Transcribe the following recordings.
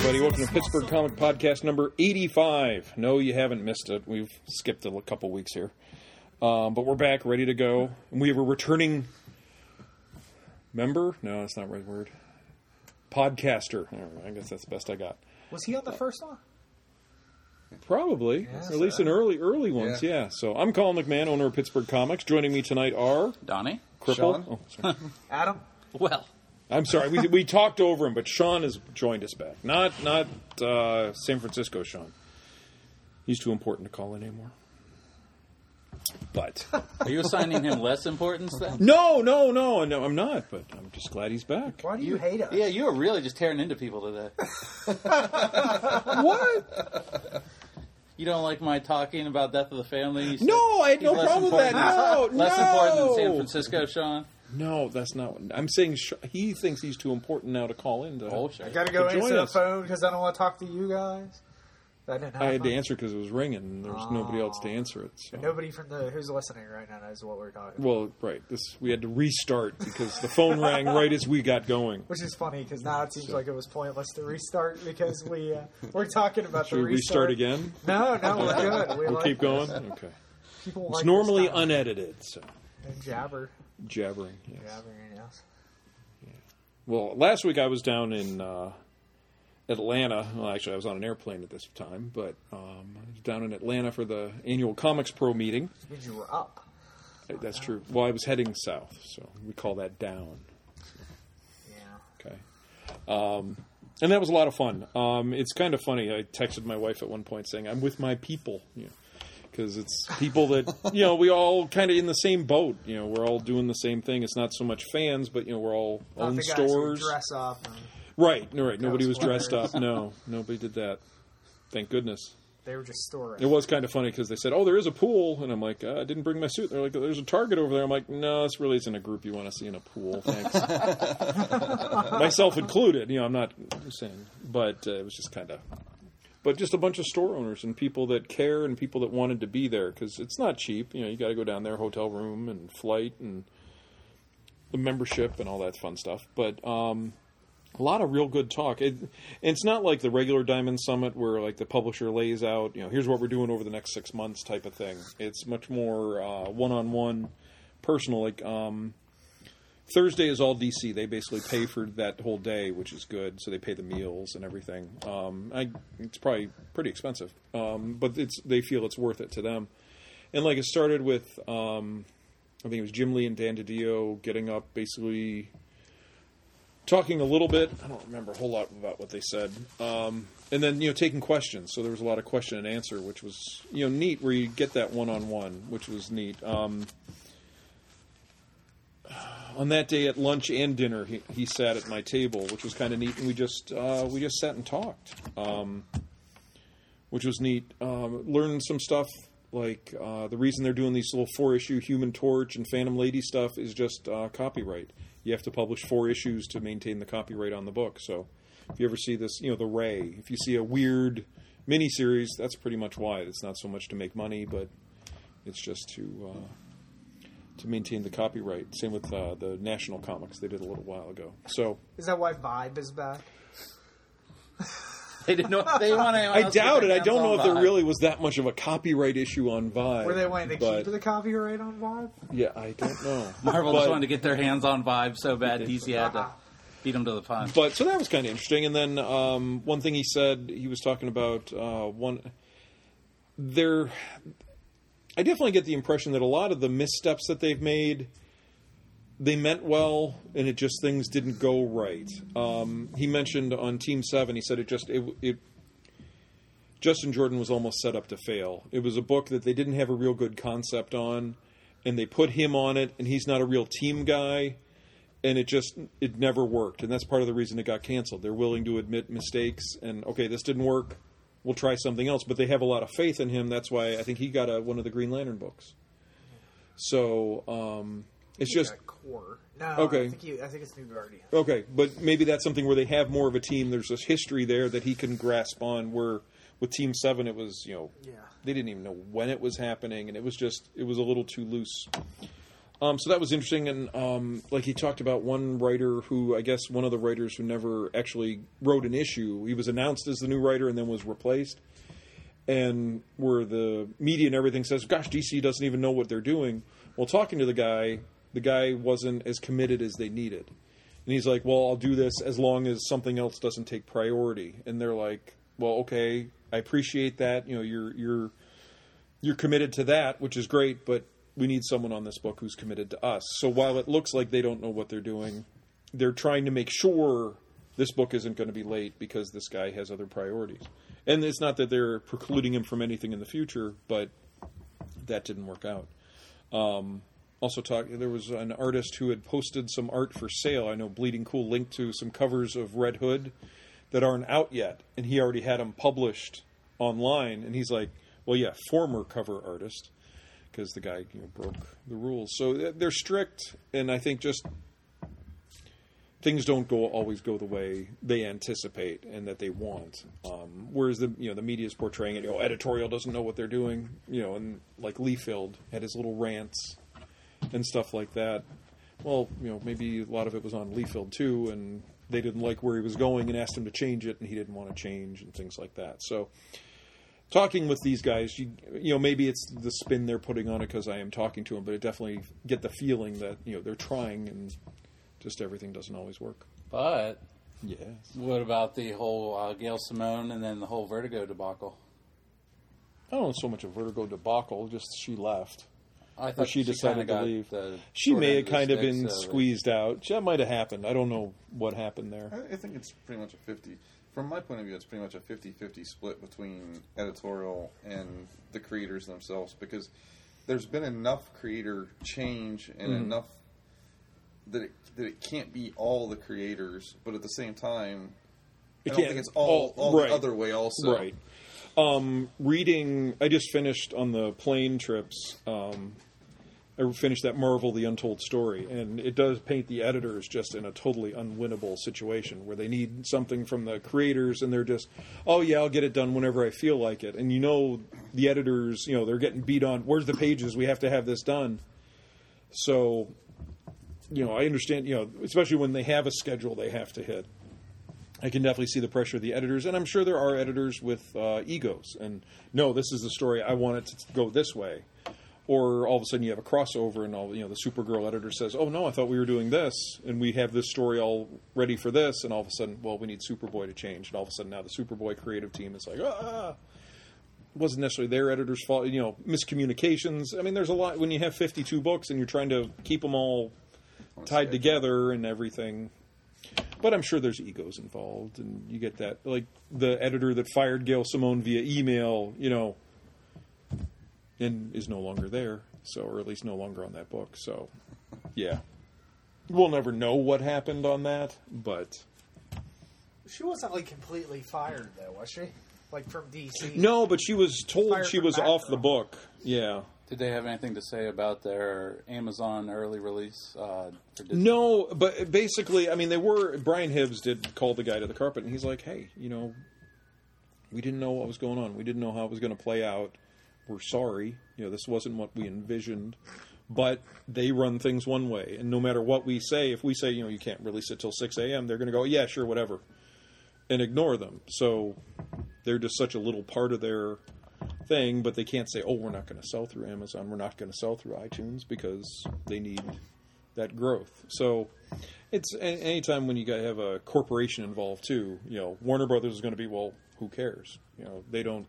everybody. Welcome to Pittsburgh Comic Podcast number 85. No, you haven't missed it. We've skipped a couple weeks here. But we're back, ready to go. And we have a returning member? No, that's not the right word. Podcaster. I guess that's the best I got. Was he on the first one? Probably. Yeah, or at least in early ones, yeah. So I'm Colin McMahon, owner of Pittsburgh Comics. Joining me tonight are... Donnie. Cripple. Sean. Oh, sorry. Adam? Well... I'm sorry, we talked over him, but Sean has joined us back. Not San Francisco Sean. He's too important to call in anymore. But Are you assigning him less importance then? No, I'm not. But I'm just glad he's back. Why do you hate us? Yeah, you are really just tearing into people today. What? You don't like my talking about Death of the Family? No, I had no problem with that. No, less important than San Francisco, Sean? No, that's not what I'm saying. He thinks he's too important now to call in. Bullshit. I gotta go answer the phone because I don't want to talk to you guys. That didn't happen. I had to answer because it was ringing, and there was nobody else to answer it. So. Nobody from who's listening right now knows what we're talking about. Well, right. We had to restart because the phone rang right as we got going. Which is funny because now it seems like it was pointless to restart because we're talking about Should the we restart. restart again? No, we're good. We'll keep going? Okay. People It's like normally this time. unedited, so. And jabbering, yes. yes. Well, last week I was down in Atlanta. Well, actually, I was on an airplane at this time, but I was down in Atlanta for the annual Comics Pro meeting. Which means you were up. That's true. Well, I was heading south, so we call that down. Yeah. Okay. And that was a lot of fun. It's kind of funny. I texted my wife at one point saying, I'm with my people, because it's people that, we all kind of in the same boat. We're all doing the same thing. It's not so much fans, but, we're all Not own the guys stores. who dress up. And Right. Nobody was dressed up. No, nobody did that. Thank goodness. they were just storing. It was kind of funny because they said, there is a pool. And I'm like, I didn't bring my suit. They're like, there's a Target over there. I'm like, no, this really isn't a group you want to see in a pool. Thanks. Myself included. I'm not saying. But it was just kind of... But just a bunch of store owners and people that care and people that wanted to be there because it's not cheap. You got to go down there, hotel room and flight and the membership and all that fun stuff. But a lot of real good talk. It's not like the regular Diamond Summit where like the publisher lays out, here's what we're doing over the next 6 months type of thing. It's much more one-on-one, personal. Like Thursday is all DC. They basically pay for that whole day, which is good. So they pay the meals and everything. It's probably pretty expensive, but they feel it's worth it to them. And like it started with, I think it was Jim Lee and Dan DiDio getting up, basically talking a little bit. I don't remember a whole lot about what they said, and then taking questions. So there was a lot of question and answer, which was neat, where you get that one-on-one, which was neat. On that day at lunch and dinner, he sat at my table, which was kind of neat, and we just sat and talked, which was neat. Learned some stuff, like the reason they're doing these little 4-issue Human Torch and Phantom Lady stuff is just copyright. You have to publish 4 issues to maintain the copyright on the book. So if you ever see this, the Ray, if you see a weird miniseries, that's pretty much why. It's not so much to make money, but it's just to maintain the copyright. Same with the National Comics. They did a little while ago. So Is that why Vibe is back? They didn't know they want to. I doubt it. I don't know if there really was that much of a copyright issue on Vibe. Were they wanting to keep the copyright on Vibe? Yeah, I don't know. Marvel just wanted to get their hands on Vibe so bad, DC had to beat them to the punch. But so that was kind of interesting. And then one thing he said, he was talking about I definitely get the impression that a lot of the missteps that they've made, they meant well, and it just things didn't go right. He mentioned on Team 7, he said Justin Jordan was almost set up to fail. It was a book that they didn't have a real good concept on, and they put him on it, and he's not a real team guy, and it never worked. And that's part of the reason it got canceled. They're willing to admit mistakes, and okay, this didn't work. We'll try something else. But they have a lot of faith in him. That's why I think he got one of the Green Lantern books. So it's just Core. No, okay. I think it's New Guardian. Okay, but maybe that's something where they have more of a team. There's this history there that he can grasp on. Where with Team 7, it was they didn't even know when it was happening, and it was a little too loose. So that was interesting, and like he talked about one writer who, I guess one of the writers who never actually wrote an issue. He was announced as the new writer and then was replaced. And where the media and everything says, gosh, DC doesn't even know what they're doing. Well, talking to the guy wasn't as committed as they needed. And he's like, well, I'll do this as long as something else doesn't take priority. And they're like, well, okay, I appreciate that. You know, you're committed to that, which is great, but we need someone on this book who's committed to us. So while it looks like they don't know what they're doing, they're trying to make sure this book isn't going to be late because this guy has other priorities. And it's not that they're precluding him from anything in the future, but that didn't work out. There was an artist who had posted some art for sale. I know Bleeding Cool linked to some covers of Red Hood that aren't out yet, and he already had them published online. And he's like, well, yeah, former cover artist, because the guy broke the rules. So they're strict, and I think just things don't always go the way they anticipate and that they want. Whereas the media is portraying it, editorial doesn't know what they're doing, and like Liefeld had his little rants and stuff like that. Well, maybe a lot of it was on Liefeld too, and they didn't like where he was going and asked him to change it, and he didn't want to change and things like that. So talking with these guys, maybe it's the spin they're putting on it because I am talking to them, but I definitely get the feeling that, they're trying and just everything doesn't always work. But yes. What about the whole Gail Simone and then the whole Vertigo debacle? I don't know so much a Vertigo debacle, just she left. I thought she decided to leave. She She may have kind of been squeezed out. That might have happened. I don't know what happened there. I think it's pretty much a 50. From my point of view, it's pretty much a 50-50 split between editorial and the creators themselves, because there's been enough creator change and enough that it can't be all the creators, but at the same time, I don't think it's all right. The other way also. Right. Reading, I just finished on the plane trips, I finished that Marvel The Untold Story, and it does paint the editors just in a totally unwinnable situation where they need something from the creators, and they're just, oh yeah, I'll get it done whenever I feel like it. And the editors, they're getting beat on, where's the pages, we have to have this done. So, I understand, especially when they have a schedule they have to hit. I can definitely see the pressure of the editors, and I'm sure there are editors with egos. And no, this is the story, I want it to go this way. Or all of a sudden you have a crossover, and the Supergirl editor says, "Oh no, I thought we were doing this, and we have this story all ready for this." And all of a sudden, well, we need Superboy to change. And all of a sudden, now the Superboy creative team is like, It wasn't necessarily their editor's fault. Miscommunications. I mean, there's a lot when you have 52 books and you're trying to keep them all tied together and everything. But I'm sure there's egos involved, and you get that, like the editor that fired Gail Simone via email, and is no longer there, or at least no longer on that book. So, yeah. We'll never know what happened on that, but... She wasn't, completely fired, though, was she? From DC? No, but she was told she was off the book. Yeah. Did they have anything to say about their Amazon early release? For Disney? No, but basically, Brian Hibbs did call the guy to the carpet, and he's like, hey, we didn't know what was going on. We didn't know how it was going to play out. We're sorry. This wasn't what we envisioned. But they run things one way. And no matter what we say, if we say, you can't release it till 6 a.m., they're going to go, yeah, sure, whatever, and ignore them. So they're just such a little part of their thing, but they can't say, oh, we're not going to sell through Amazon. We're not going to sell through iTunes because they need that growth. So it's anytime when you have a corporation involved, too, Warner Brothers is going to be, well, who cares? They don't.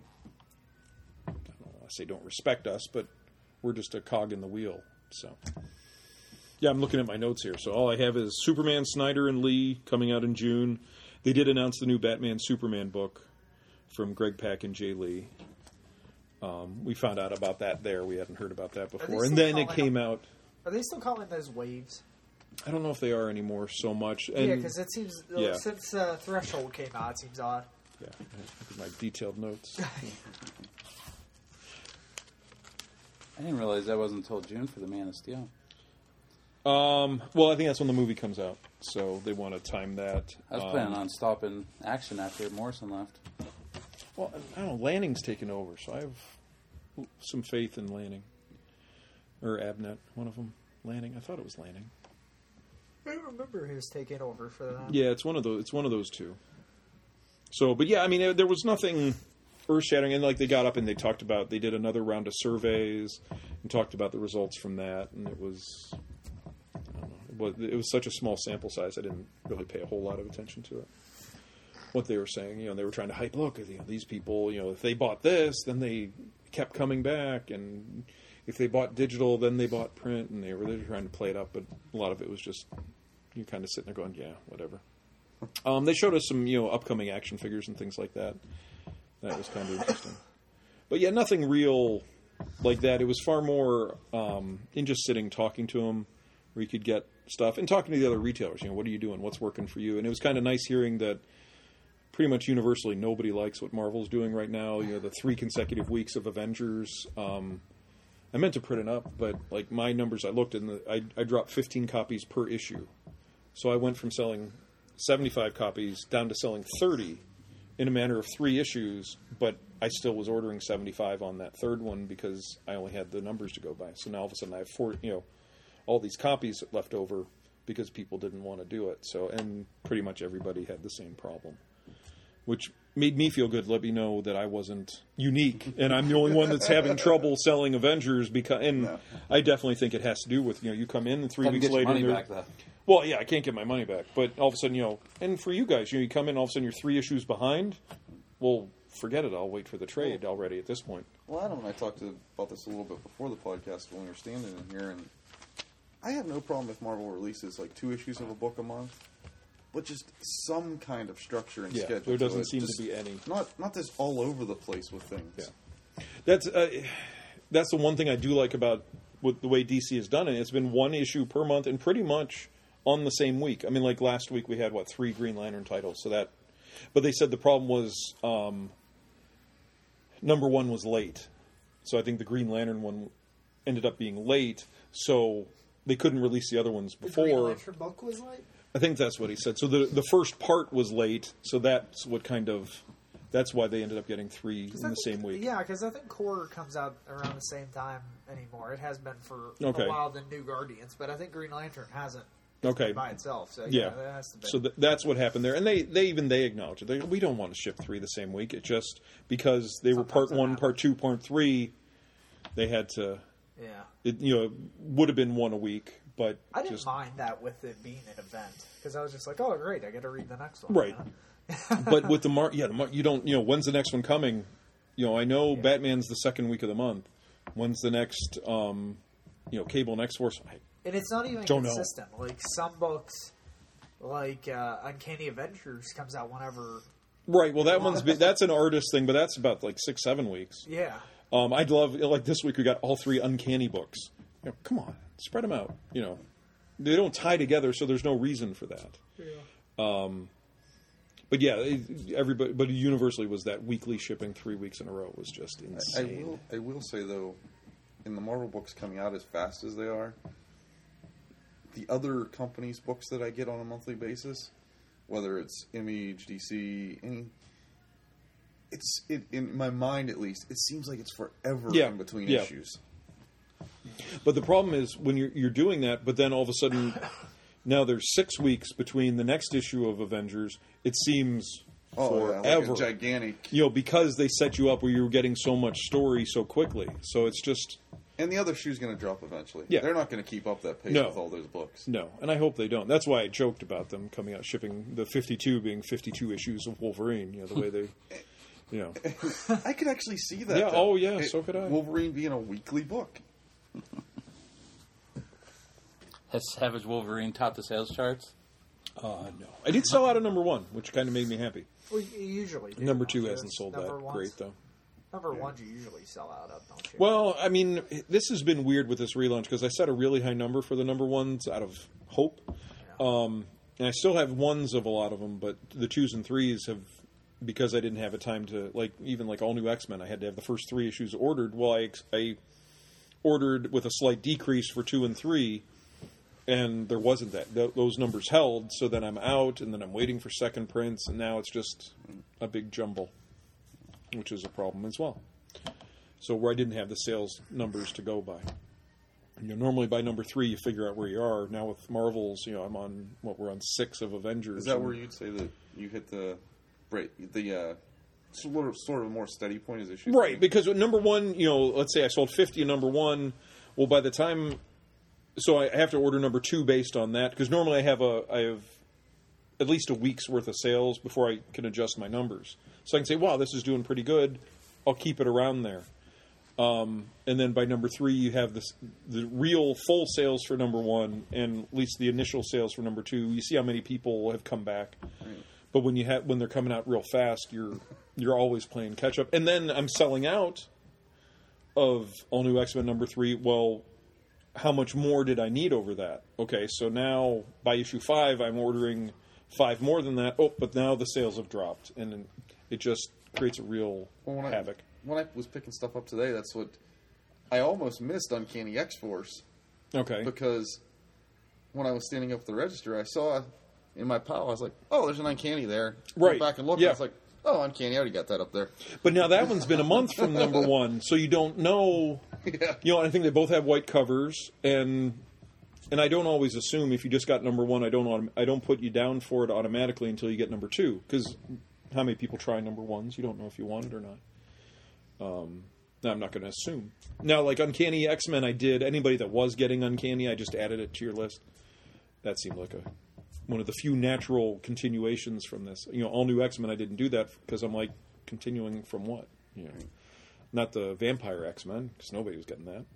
I say don't respect us, but we're just a cog in the wheel. So, yeah, I'm looking at my notes here. So all I have is Superman, Snyder, and Lee coming out in June. They did announce the new Batman Superman book from Greg Pak and Jay Lee. We found out about that there. We hadn't heard about that before. And then it came out. Are they still calling those waves? I don't know if they are anymore so much. And, yeah, because it seems, since Threshold came out, it seems odd. Yeah, look at my detailed notes. I didn't realize that wasn't until June for the Man of Steel. Well, I think that's when the movie comes out, so they want to time that. I was planning on stopping action after Morrison left. Well, I don't know. Lanning's taken over, so I have some faith in Lanning. Or Abnett, one of them. Lanning? I thought it was Lanning. I don't remember who was taking over for them. Yeah, it's one of those two. So, but yeah, I mean, there was nothing earth-shattering, and like they got up and they did another round of surveys and talked about the results from that, and it was, I don't know, it was such a small sample size, I didn't really pay a whole lot of attention to it. What they were saying, they were trying to hype. Look, these people, if they bought this, then they kept coming back, and if they bought digital, then they bought print, and they were trying to play it up. But a lot of it was just you're kind of sitting there going, yeah, whatever. They showed us some upcoming action figures and things like that. That was kind of interesting. But yeah, nothing real like that. It was far more in just sitting talking to them, where you could get stuff and talking to the other retailers. What are you doing? What's working for you? And it was kind of nice hearing that. Pretty much universally, nobody likes what Marvel's doing right now. The 3 consecutive weeks of Avengers. I meant to print it up, but like my numbers, I looked and I dropped 15 copies per issue. So I went from selling 75 copies down to selling 30 in a matter of 3 issues. But I still was ordering 75 on that third one because I only had the numbers to go by. So now all of a sudden I have 4, all these copies left over because people didn't want to do it. So and pretty much everybody had the same problem. Which made me feel good. Let me know that I wasn't unique, and I'm the only one that's having trouble selling Avengers. I definitely think it has to do with you come in and 3 weeks later. Money back, though. Well, yeah, I can't get my money back, but all of a sudden, and for you guys, you come in, all of a sudden you're 3 issues behind. Well, forget it. I'll wait for the trade already at this point. Well, Adam and I talked about this a little bit before the podcast when we were standing in here, and I have no problem if Marvel releases like 2 issues of a book a month. But just some kind of structure and schedule. There doesn't seem to be any. Not this all over the place with things. Yeah. That's the one thing I do like about the way DC has done it. It's been 1 issue per month and pretty much on the same week. I mean, like last week we had 3 Green Lantern titles. But they said the problem was number 1 was late. So I think the Green Lantern one ended up being late. So they couldn't release the other ones before. The Green Lantern book was late? I think that's what he said. So the first part was late, so that's why they ended up getting 3 in the same week. Yeah, because I think Core comes out around the same time anymore. It has been for a while than New Guardians, but I think Green Lantern hasn't by itself. So that has to be. So that's what happened there, and they acknowledge it. We don't want to ship 3 the same week. It just because they were part 1, part 2, part 3, they had to. Yeah. It would have been 1 a week. But I didn't mind that with it being an event because I was just like, oh, great, I got to read the next one. Right. But with the you don't, when's the next one coming? I know Batman's the 2nd week of the month. When's the next, Cable and X-Force? And it's not even consistent. Like some books, like Uncanny Avengers comes out whenever. Right. Well, that's an artist thing, but that's about 6-7 weeks. Yeah. I'd love this week we got all 3 Uncanny books. Come on. Spread them out. They don't tie together, so there's no reason for that. Yeah. But yeah, everybody. But universally was that weekly shipping 3 weeks in a row was just insane. I will say though, in the Marvel books coming out as fast as they are, the other companies' books that I get on a monthly basis, whether it's Image, DC, in my mind at least, it seems like it's forever in between issues. But the problem is when you're doing that, but then all of a sudden, now there's 6 weeks between the next issue of Avengers. It seems forever. Yeah, like a gigantic. Because they set you up where you were getting so much story so quickly. So it's just. And the other shoe's going to drop eventually. Yeah. They're not going to keep up that pace with all those books. No, and I hope they don't. That's why I joked about them coming out, shipping the 52 being 52 issues of Wolverine. The way they. I could actually see that. Yeah. Though. Oh, yeah. So could I. Wolverine being a weekly book. Has Savage Wolverine topped the sales charts? No. I did sell out of number 1, which kind of made me happy. Well, you usually do. Number 2 hasn't sold that great, though. Number 1 you usually sell out of, don't you? Well, I mean, this has been weird with this relaunch because I set a really high number for the number 1s out of hope. Yeah. And I still have 1s of a lot of them, but the 2s and 3s have, because I didn't have a time to, even All New X-Men, I had to have the first 3 issues ordered. Well, I ordered with a slight decrease for 2 and 3, and there wasn't that. Those numbers held, so then I'm out, and then I'm waiting for second prints, and now it's just a big jumble, which is a problem as well. So where I didn't have the sales numbers to go by. Normally by number 3 you figure out where you are. Now with Marvels, I'm on we're on 6 of Avengers. Is that where you'd say that you hit the sort of a more steady point as issue? Right, because at number 1, let's say I sold 50 in number 1. Well, by the time, so I have to order number 2 based on that, because normally I have at least a week's worth of sales before I can adjust my numbers. So I can say, wow, this is doing pretty good. I'll keep it around there. And then by number 3, you have the real full sales for number 1, and at least the initial sales for number 2. You see how many people have come back. Right. But when they're coming out real fast, you're always playing catch up. And then I'm selling out of All New X-Men number 3. Well, how much more did I need over that? Okay, so now by issue 5, I'm ordering 5 more than that. Oh, but now the sales have dropped, and it just creates a real havoc. When I was picking stuff up today, that's what I almost missed Uncanny X-Force. Okay. Because when I was standing up at the register, I saw in my pile, I was like, oh, there's an Uncanny there. Right. Went back and looked, yeah. I was like, oh, Uncanny, I already got that up there. But now that one's been a month from number 1, so you don't know. Yeah. I think they both have white covers, and I don't always assume if you just got number 1, I don't put you down for it automatically until you get number 2, because how many people try number 1s? You don't know if you want it or not. I'm not going to assume. Now, like Uncanny X-Men, I did. Anybody that was getting Uncanny, I just added it to your list. That seemed like one of the few natural continuations from this. All New X-Men, I didn't do that because I'm like, continuing from what? Not the Vampire X-Men, because nobody was getting that.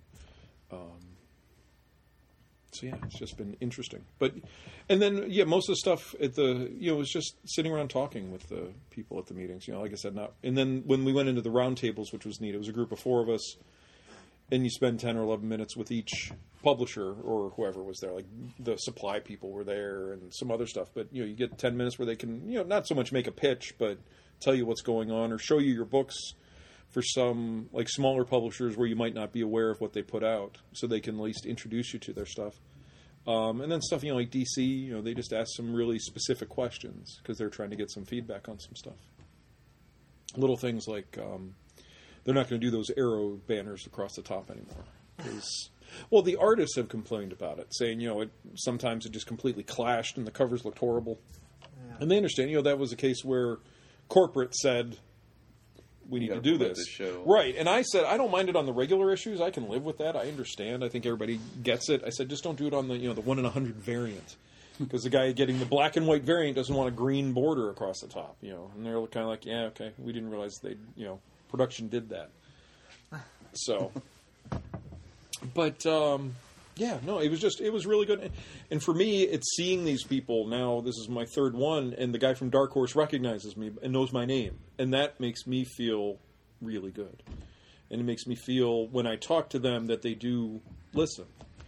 So yeah, it's just been interesting. And then most of the stuff at the it was just sitting around talking with the people at the meetings. Like I said, and then when we went into the round tables, which was neat, it was a group of 4 of us, and you spend 10 or 11 minutes with each publisher or whoever was there. Like the supply people were there and some other stuff. But you get 10 minutes where they can not so much make a pitch, but tell you what's going on or show you your books. For some like smaller publishers where you might not be aware of what they put out, so they can at least introduce you to their stuff. And then stuff, like DC, they just ask some really specific questions because they're trying to get some feedback on some stuff. Little things like they're not going to do those arrow banners across the top anymore. Well, the artists have complained about it, saying, sometimes it just completely clashed and the covers looked horrible. Yeah. And they understand, that was a case where corporate said, we need to do this. Right. And I said, I don't mind it on the regular issues. I can live with that. I understand. I think everybody gets it. I said, just don't do it on the, the 1 in 100 variant. Because the guy getting the black and white variant doesn't want a green border across the top, And they're kind of like, yeah, okay. We didn't realize production did that. So. But, it was really good. And for me, it's seeing these people now. This is my 3rd one, and the guy from Dark Horse recognizes me and knows my name. And that makes me feel really good. And it makes me feel, when I talk to them, that they do listen.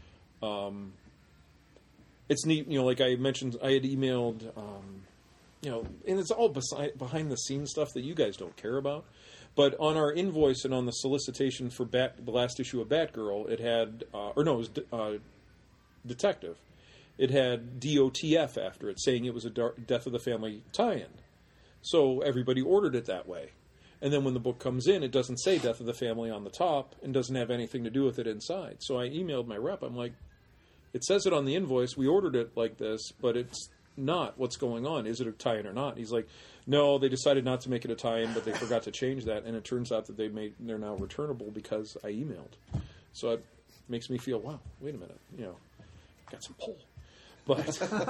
It's neat, like I mentioned, I had emailed, and it's all behind-the-scenes stuff that you guys don't care about. But on our invoice and on the solicitation for the last issue of Batgirl, it had, it was Detective. It had DOTF after it, saying it was a Death of the Family tie-in. So everybody ordered it that way. And then when the book comes in, it doesn't say Death of the Family on the top and doesn't have anything to do with it inside. So I emailed my rep. I'm like, it says it on the invoice. We ordered it like this, but it's not. What's going on? Is it a tie-in or not? He's like, no, they decided not to make it a tie-in, but they forgot to change that, and it turns out that they're now returnable because I emailed. So it makes me feel, wow, wait a minute, got some pull. But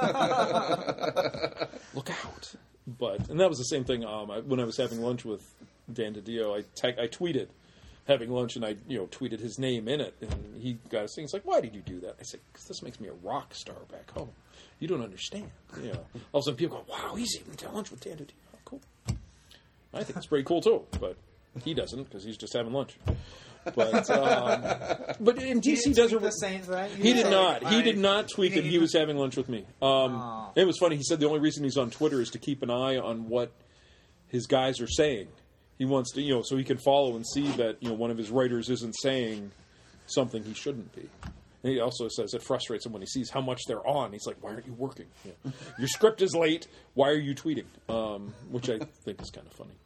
look out. And that was the same thing when I was having lunch with Dan DiDio. I tweeted having lunch, and I tweeted his name in it, and he got us thinking, he's like, why did you do that? I said, because this makes me a rock star back home. You don't understand. All of a sudden people go, wow, he's even to lunch with Dan DiDio. Oh, cool. I think it's pretty cool too, but he doesn't because he's just having lunch. But in DC doesn't the same thing. He did not. He did not tweet that he was having lunch with me. It was funny. He said the only reason he's on Twitter is to keep an eye on what his guys are saying. He wants to, so he can follow and see that one of his writers isn't saying something he shouldn't be. And he also says it frustrates him when he sees how much they're on. He's like, why aren't you working? Your script is late. Why are you tweeting? Which I think is kind of funny.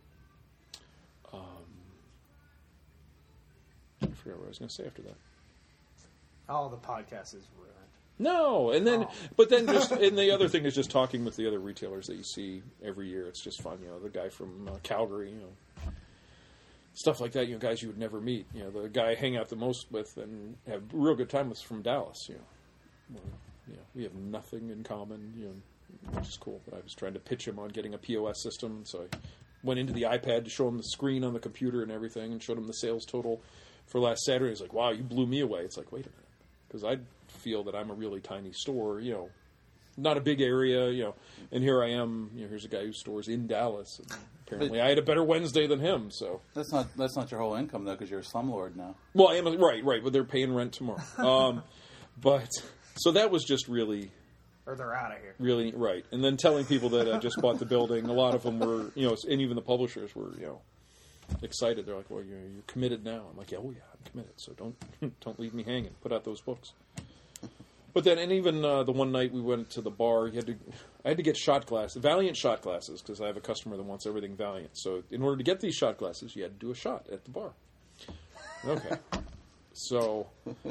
I forgot what I was going to say after that. Oh, the podcast is ruined. No, and then, but then just, and the other thing is just talking with the other retailers that you see every year. It's just fun, the guy from Calgary, stuff like that. Guys you would never meet. The guy I hang out the most with and have a real good time with from Dallas. We have nothing in common. Which is cool. But I was trying to pitch him on getting a POS system, so I went into the iPad to show him the screen on the computer and everything, and showed him the sales total for last Saturday. He's like, "Wow, you blew me away." It's like, wait a minute, because I feel that I'm a really tiny store, not a big area, and here I am. Here's a guy who stores in Dallas. And apparently, I had a better Wednesday than him. So that's not your whole income though, because you're a slumlord now. Well, I am right, but they're paying rent tomorrow. But so that was just really. Or they're out of here. Really, right. And then telling people that I just bought the building, a lot of them were, and even the publishers were, excited. They're like, well, you're committed now. I'm like, yeah, oh yeah, I'm committed. So don't leave me hanging. Put out those books. But then, and even the one night we went to the bar, I had to get shot glasses, Valiant shot glasses, because I have a customer that wants everything Valiant. So in order to get these shot glasses, you had to do a shot at the bar. Okay. So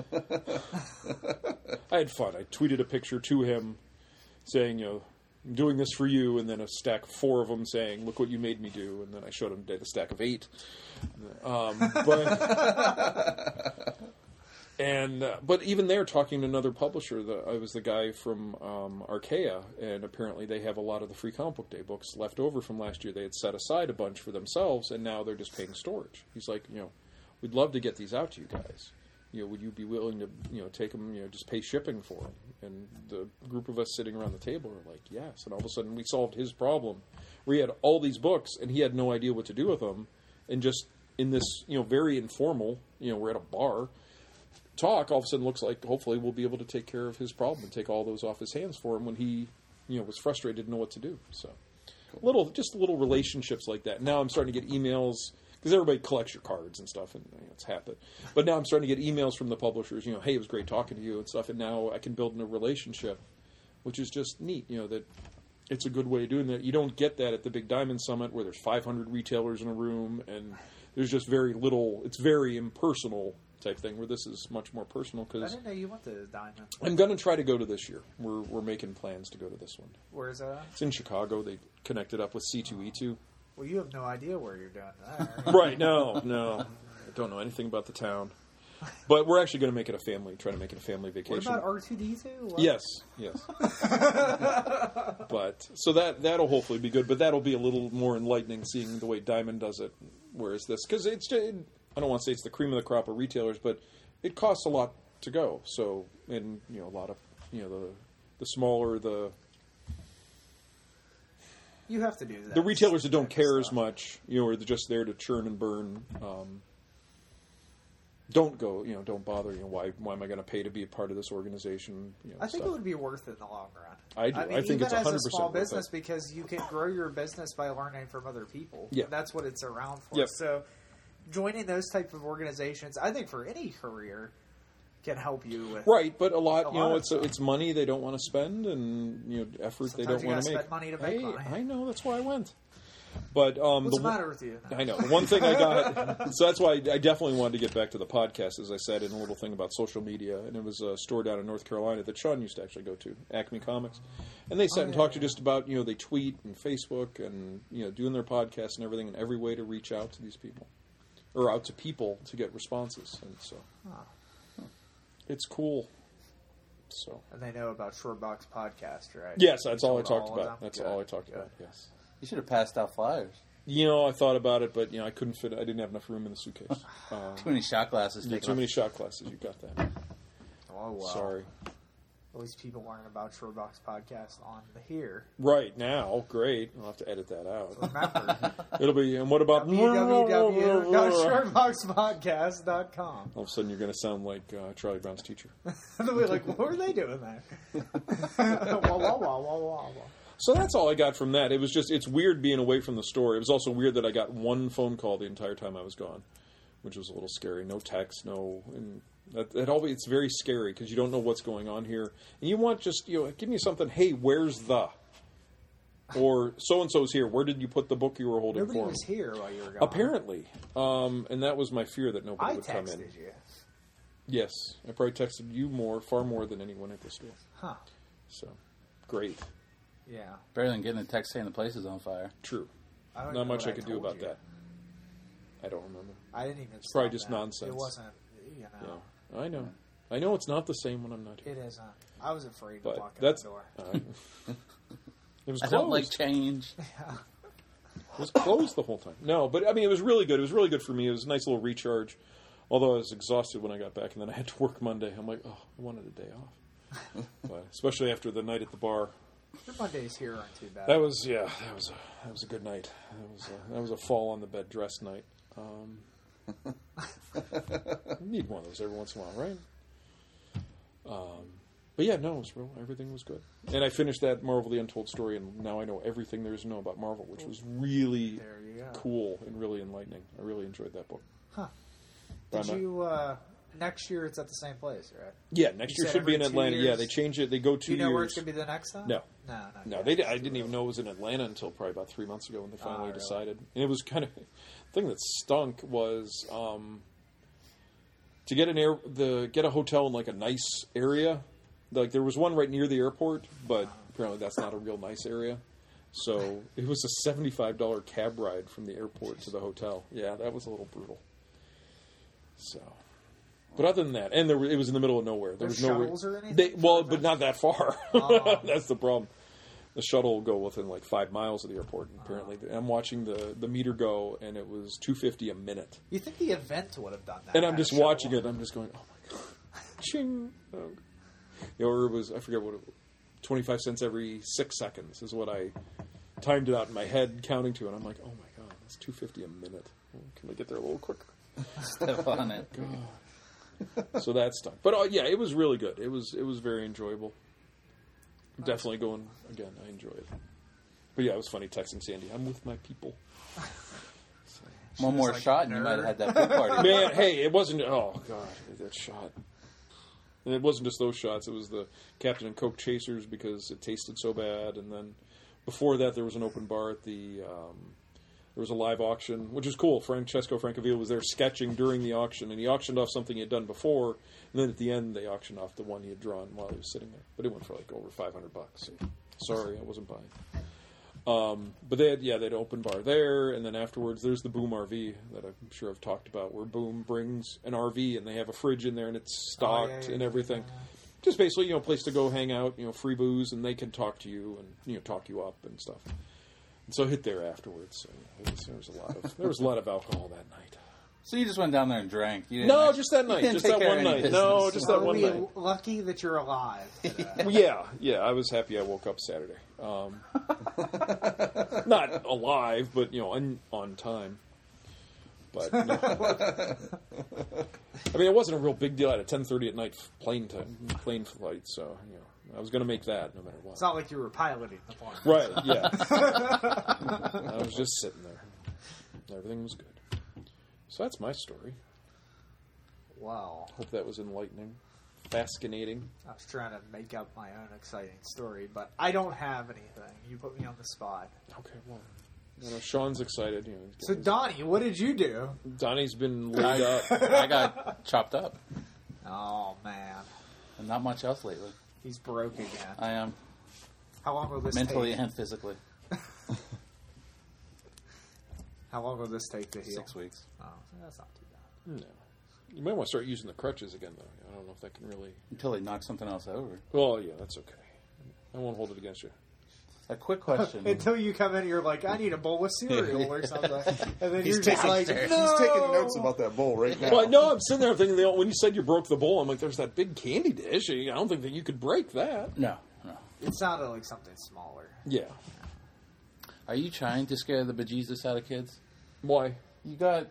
I had fun. I tweeted a picture to him saying, I'm doing this for you, and then a stack of 4 of them saying, look what you made me do, and then I showed him the stack of 8. But even there, talking to another publisher, I was the guy from Archaea, and apparently they have a lot of the free comic book day books left over from last year. They had set aside a bunch for themselves, and now they're just paying storage. He's like, we'd love to get these out to you guys. Would you be willing to, take them, just pay shipping for them? And the group of us sitting around the table were like, yes. And all of a sudden we solved his problem where he had all these books and he had no idea what to do with them. And just in this, very informal, we're at a bar, talk, all of a sudden looks like hopefully we'll be able to take care of his problem and take all those off his hands for him when he, was frustrated, didn't know what to do. So little relationships like that. Now I'm starting to get emails, because everybody collects your cards and stuff, and it's happened. But now I'm starting to get emails from the publishers, hey, it was great talking to you and stuff, and now I can build in a relationship, which is just neat, that it's a good way of doing that. You don't get that at the Big Diamond Summit where there's 500 retailers in a room, and there's just very little, it's very impersonal type thing, where this is much more personal. Cause I didn't know you went to Diamond. I'm going to try to go to this year. We're making plans to go to this one. Where is that at? It's in Chicago. They connected up with C2E2. Well, you have no idea where you're doing that. Right, no. I don't know anything about the town. But we're actually going to make it a family, try to make it a family vacation. What about R2-D2? What? Yes. But, so that'll hopefully be good, but that'll be a little more enlightening seeing the way Diamond does it, whereas this, because I don't want to say it's the cream of the crop of retailers, but it costs a lot to go. So, and, a lot of, the smaller, you have to do that. The retailers that don't care as much, or they're just there to churn and burn, don't go, don't bother. Why am I going to pay to be a part of this organization? I think it would be worth it in the long run. I do. I think it's 100% even as a small business, because you can grow your business by learning from other people. Yeah. That's what it's around for. Yep. So joining those type of organizations, I think for any career, can help you with but a lot it's money they don't want to spend, and effort they don't want to make. Spend money to make money. I know, that's why I went. But what's the matter with you? I know. One thing I got, so that's why I definitely wanted to get back to the podcast, as I said in a little thing about social media, and it was a store down in North Carolina that Sean used to actually go to, Acme Comics, and they sat and talked to just about they tweet and Facebook and doing their podcasts and everything, and every way to reach out to these people, or out to people to get responses, and so. It's cool. So. And they know about Shortbox Podcast, right? Yes, that's all I talked about. That's all I talked about, yes. You should have passed out flyers. I thought about it, but I couldn't fit. I didn't have enough room in the suitcase. Too many shot glasses. Too many shot glasses. You got that. Oh wow! Sorry. All these people learning about Shortbox Podcast on here. Right now, great. I'll have to edit that out. Remember, it'll be. And what about www.shortboxpodcast.com? All of a sudden, you're going to sound like Charlie Brown's teacher. They'll be like, "What are they doing there?" Wah, wah, wah, wah, wah, wah. So that's all I got from that. It was just, it's weird being away from the store. It was also weird that I got one phone call the entire time I was gone, which was a little scary. No text, and it's very scary because you don't know what's going on here. And you want just, give me something, hey, where's the? Or so-and-so's here. Where did you put the book you were holding Nobody for? was here while you were gone. Apparently. And that was my fear that nobody would come in. I texted you. Yes. I probably texted you far more than anyone at the store. Huh. So, great. Yeah. Better than getting a text saying the place is on fire. True. Not much I could do about that. I don't remember. I didn't even. It's probably just nonsense. It wasn't. Yeah. I know. I know it's not the same when I'm not here. It isn't. I was afraid to walk out the door. It was I closed. don't like change. Yeah. It was closed the whole time. No, but I mean, it was really good. It was really good for me. It was a nice little recharge. Although I was exhausted when I got back, and then I had to work Monday. I'm like, I wanted a day off. But especially after the night at the bar. Your Mondays here aren't too bad. That was a good night. That was a fall on the bed dress night. Need one of those every once in a while, right? But yeah, no, it was real. Everything was good. And I finished that Marvel: The Untold Story, and now I know everything there is to know about Marvel, which was really cool and really enlightening. I really enjoyed that book. Huh. Did you... next year it's at the same place, right? Yeah, next year should be in Atlanta. Yeah, they change it. They go 2 years. Do you know where it's going to be the next time? No. No. I didn't even know it was in Atlanta until probably about 3 months ago when they finally decided. And it was kind of... The thing that stunk was to get get a hotel in like a nice area. Like there was one right near the airport, but apparently that's not a real nice area. So it was a $75 cab ride from the airport to the hotel. Yeah, that was a little brutal. So... But other than that, and it was in the middle of nowhere. There was no shuttles or anything? But not that far. Oh. That's the problem. The shuttle will go within like 5 miles of the airport. Apparently, I'm watching the meter go, and it was $2.50 a minute. You think the event would have done that? And I'm just watching it. I'm just going, oh my god, ching. Or it was, I forget what it was, 25 cents every 6 seconds is what I timed it out in my head, counting to, and I'm like, oh my god, that's $2.50 a minute. Can we get there a little quicker? Step on it. God. So that stunk. But yeah, it was really good. It was very enjoyable. Definitely going again. I enjoy it. But yeah, it was funny texting Sandy. I'm with my people. So, one more shot and you might have had that pool party. Man, hey, it wasn't... Oh, God, that shot. And it wasn't just those shots. It was the Captain and Coke chasers because it tasted so bad. And then before that, there was an open bar at the... There was a live auction, which is cool. Francesco Francavilla was there sketching during the auction, and he auctioned off something he had done before, and then at the end they auctioned off the one he had drawn while he was sitting there. But it went for like over $500. So sorry, I wasn't buying. But they had an open bar there, and then afterwards there's the Boom RV that I'm sure I've talked about, where Boom brings an RV and they have a fridge in there and it's stocked and everything. Just basically, a place to go hang out, free booze, and they can talk to you and talk you up and stuff. So I hit there afterwards. So there was a lot of alcohol that night. So you just went down there and drank? Just that night. Just that one night. No, just that one night. Lucky that you're alive today. Yeah. I was happy I woke up Saturday. Not alive, but on time. But no. I mean, it wasn't a real big deal. I had a 10:30 at night plane flight, so I was going to make that no matter what. It's not like you were piloting the plane. Right, yeah. I was just sitting there. Everything was good. So that's my story. Wow. Hope that was enlightening. Fascinating. I was trying to make up my own exciting story, but I don't have anything. You put me on the spot. Okay, well... Sean's excited. So, Donnie, what did you do? Donnie's been laid up. I got chopped up. Oh, man. And not much else lately. He's broke again. I am. How long will this Mentally take? and physically. How long will this take to heal? 6 weeks. Oh, that's not too bad. No. You might want to start using the crutches again, though. I don't know if that can really... Until they knock something else over. Well, yeah, that's okay. I won't hold it against you. A quick question. Until you come in, you're like, I need a bowl of cereal or something. And then you're just like, no! He's taking notes about that bowl right now. Well, no, I'm sitting there thinking, when you said you broke the bowl, I'm like, there's that big candy dish. I don't think that you could break that. No. It sounded like something smaller. Yeah. Are you trying to scare the bejesus out of kids? Why? You got...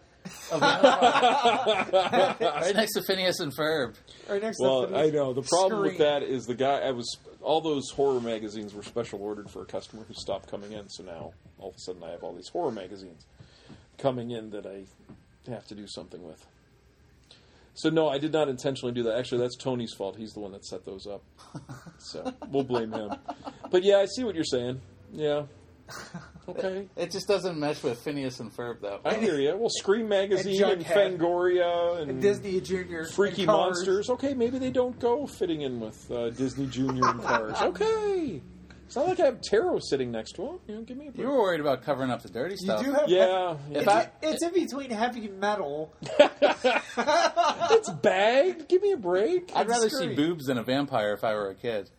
right next to Phineas and Ferb. Right next to Phineas. I know. The problem with that is the guy... all those horror magazines were special ordered for a customer who stopped coming in, so now all of a sudden I have all these horror magazines coming in that I have to do something with. So no, I did not intentionally do that. Actually, that's Tony's fault. He's the one that set those up. So we'll blame him. But yeah, I see what you're saying. Yeah. Okay. It just doesn't mesh with Phineas and Ferb, though. I hear you. Well, Scream Magazine and Fangoria and Disney Junior, Freaky Monsters. Okay, maybe they don't go fitting in with Disney Junior and Cars. Okay. It's not like I have Tarot sitting next to him. Give me a break. You were worried about covering up the dirty stuff. You do have It's in between heavy metal. It's bagged. Give me a break. I'd rather see boobs than a vampire if I were a kid.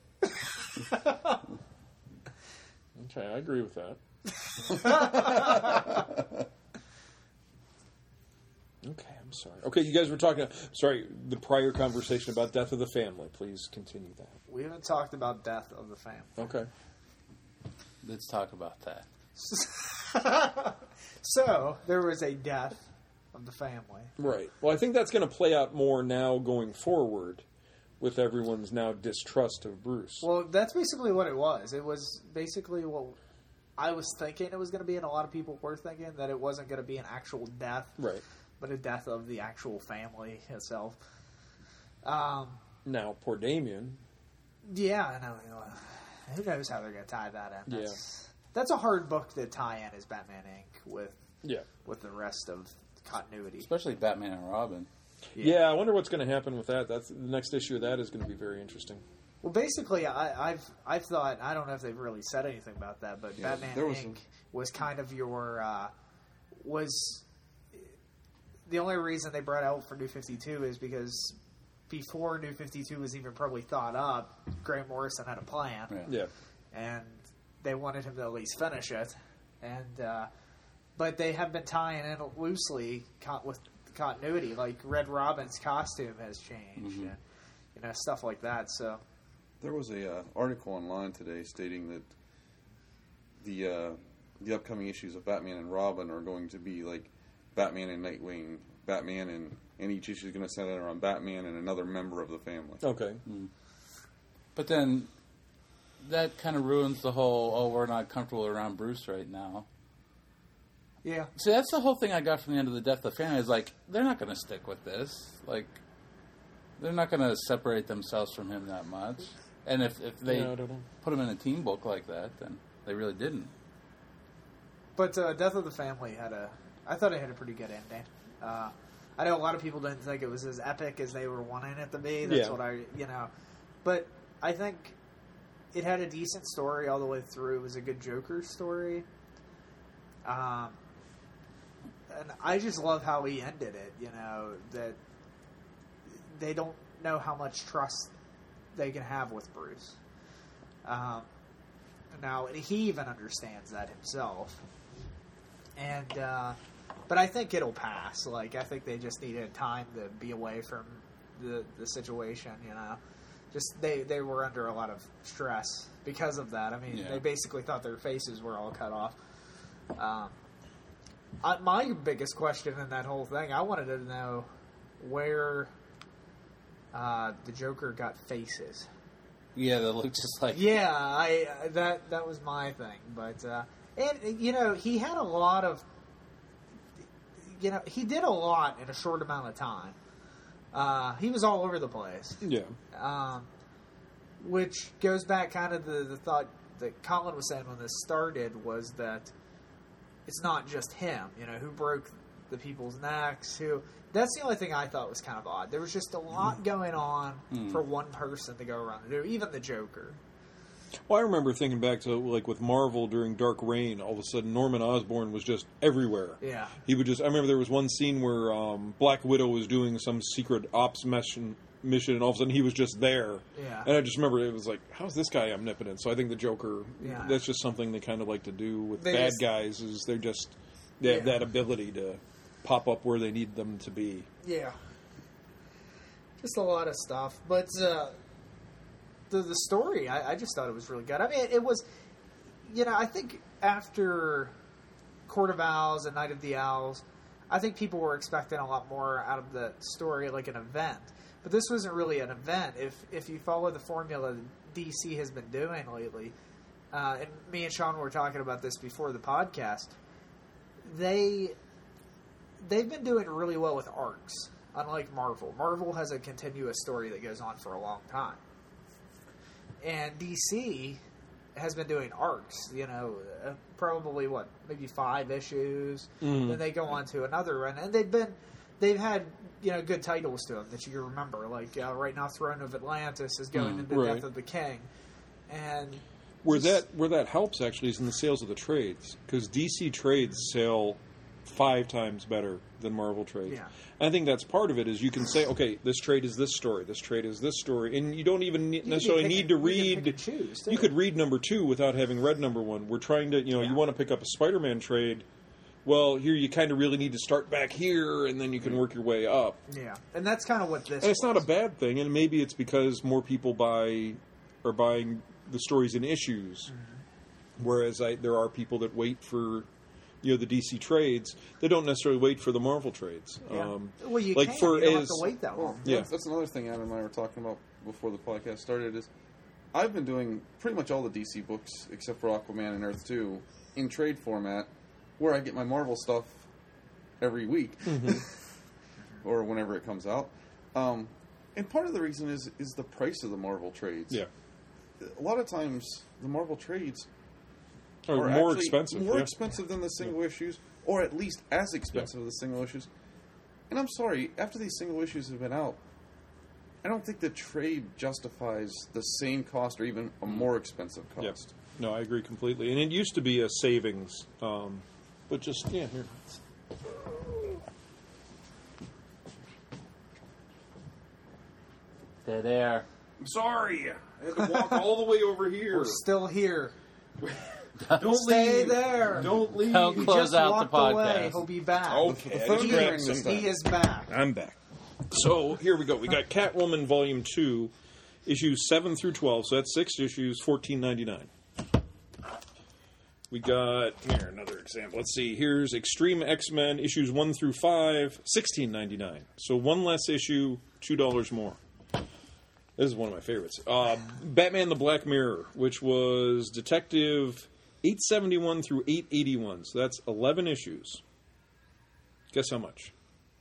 Okay, I agree with that. Okay, I'm sorry. Okay, you guys were talking. Sorry, the prior conversation about Death of the Family. Please continue that. We haven't talked about Death of the Family. Okay. Let's talk about that. So, there was a death of the family. Right. Well, I think that's going to play out more now going forward with everyone's now distrust of Bruce. Well, that's basically what it was. It was basically what I was thinking it was going to be, and a lot of people were thinking that it wasn't going to be an actual death. Right. But a death of the actual family itself. Now, poor Damien. Yeah, I know. Who knows how they're going to tie that in? That's a hard book to tie in as Batman Inc. with the rest of continuity. Especially Batman and Robin. Yeah, I wonder what's going to happen with that. That's the next issue of that is going to be very interesting. Well, basically, I've thought, I don't know if they've really said anything about that, but Batman Inc. was kind of your was the only reason they brought out for New 52 is because before New 52 was even probably thought up, Grant Morrison had a plan. Yeah. And they wanted him to at least finish it. And but they have been tying in loosely with continuity. Like Red Robin's costume has changed. And, stuff like that. So there was a article online today stating that the upcoming issues of Batman and Robin are going to be like Batman and Nightwing, Batman and each issue is going to center on Batman and another member of the family. Okay. But then that kind of ruins the whole, we're not comfortable around Bruce right now. Yeah. See, that's the whole thing I got from the end of the Death of the Family is like, they're not going to stick with this. Like, they're not going to separate themselves from him that much. And if they put him in a team book like that, then they really didn't. But Death of the Family I thought it had a pretty good ending. I know a lot of people didn't think it was as epic as they were wanting it to be. That's what But I think it had a decent story all the way through. It was a good Joker story. And I just love how he ended it, that they don't know how much trust they can have with Bruce. Now, he even understands that himself. And, but I think it'll pass. Like, I think they just needed time to be away from the situation, Just, they were under a lot of stress because of that. I mean, they basically thought their faces were all cut off. My biggest question in that whole thing, I wanted to know where the Joker got faces. Yeah, that looked just like... Yeah, that was my thing. But, and, he had a lot of... he did a lot in a short amount of time. He was all over the place. Yeah. Which goes back kind of the thought that Colin was saying when this started was that it's not just him, who broke the people's necks, that's the only thing I thought was kind of odd. There was just a lot going on for one person to go around and do, even the Joker. Well, I remember thinking back to, like, with Marvel during Dark Reign, all of a sudden Norman Osborn was just everywhere. Yeah. He would just... I remember there was one scene where Black Widow was doing some secret ops mission, and all of a sudden he was just there. Yeah. And I just remember it was like, how's this guy omnipotent? So I think the Joker, that's just something they kind of like to do with bad guys, is they have that ability to pop up where they need them to be. Yeah. Just a lot of stuff. But... The story, I just thought it was really good. I mean, it was, I think after Court of Owls and Night of the Owls, I think people were expecting a lot more out of the story, like an event. But this wasn't really an event. If you follow the formula that DC has been doing lately, and me and Sean were talking about this before the podcast, they've been doing really well with arcs, unlike Marvel. Marvel has a continuous story that goes on for a long time. And DC has been doing arcs, probably maybe 5 issues. Then they go on to another run, and they've had good titles to them that you can remember. Like right now, Throne of Atlantis is going into Death of the King, and where that helps actually is in the sales of the trades, because DC trades sell 5 times better than Marvel trades. Yeah. I think that's part of it. Is you can say, okay, this trade is this story, this trade is this story, and you don't even necessarily need to read. You can pick and choose, too. You could read number 2 without having read number 1. We're trying to, you want to pick up a Spider-Man trade. Well, here you kind of really need to start back here, and then you can work your way up. Yeah, and that's kind of what this. And it's not a bad thing, and maybe it's because more people are buying the stories in issues, whereas there are people that wait for. The DC trades, they don't necessarily wait for the Marvel trades. Yeah. Well, you don't have to wait that long. Yeah, that's another thing Adam and I were talking about before the podcast started. Is I've been doing pretty much all the DC books except for Aquaman and Earth 2 in trade format, where I get my Marvel stuff every week or whenever it comes out. And part of the reason is the price of the Marvel trades. Yeah, a lot of times the Marvel trades. Or more expensive. More expensive than the single issues, or at least as expensive as the single issues. And I'm sorry, after these single issues have been out, I don't think the trade justifies the same cost or even a more expensive cost. Yeah. No, I agree completely. And it used to be a savings, but just, here. Dead air. I'm sorry. I had to walk all the way over here. We're still here. Don't Stay leave. there. Don't leave. Don't He close just out walked the podcast. away. He'll be back. Okay, The I phone just is grabbed ringing some. He is back. I'm back. So here we go. We got Catwoman Volume 2, issues 7 through 12. So that's 6 issues, $14.99. We got here another example. Let's see. Here's Extreme X-Men issues 1 through 5, $16.99. So one less issue, $2 more. This is one of my favorites. Batman: The Black Mirror, which was Detective 871 through 881. So that's 11 issues. Guess how much?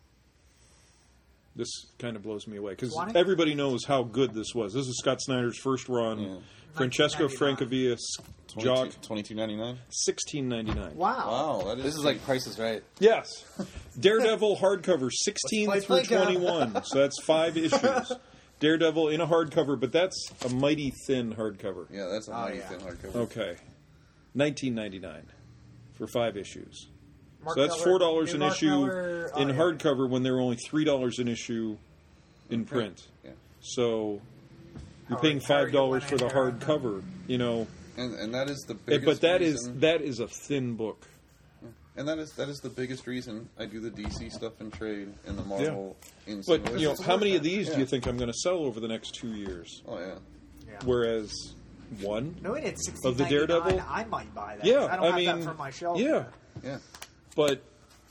This kind of blows me away because everybody knows how good this was. This is Scott Snyder's first run. Yeah. Francesco Francavilla, Jock, $22.99, Wow! Wow, this is like Price is Right. Yes, Daredevil hardcover 16 through 21. So that's 5 issues. Daredevil in a hardcover, but that's a mighty thin hardcover. Yeah, that's a mighty thin hardcover. Okay, $19.99 for 5 issues. Mark so that's Miller, $4 an issue Miller, in hardcover when they're only $3 an issue in print. Yeah. So you're paying $5 for the hardcover, And that is the biggest. But that reason, is a thin book. And that is the biggest reason I do the DC stuff in trade and the Marvel in. But how many of these do you think I'm going to sell over the next 2 years? Oh yeah. Whereas one knowing it's of the Daredevil, I might buy that. Yeah, I don't have that from my shelf. Yeah. Yeah. But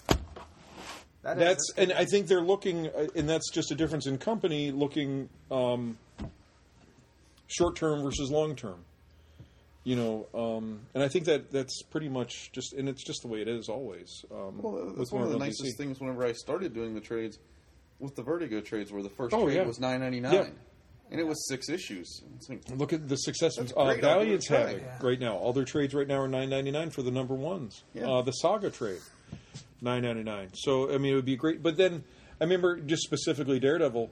and I think they're looking, and that's just a difference in company looking short term versus long term. And I think that's pretty much just, and it's just the way it is always. Well, that's one of the nicest things whenever I started doing the trades with the Vertigo trades, where the first trade was $9.99. And it was 6 issues. Look at the success Valiant's having right now. All their trades right now are $9.99 for the number ones. Yeah. The Saga trade, $9.99. So I mean, it would be great. But then I remember just specifically Daredevil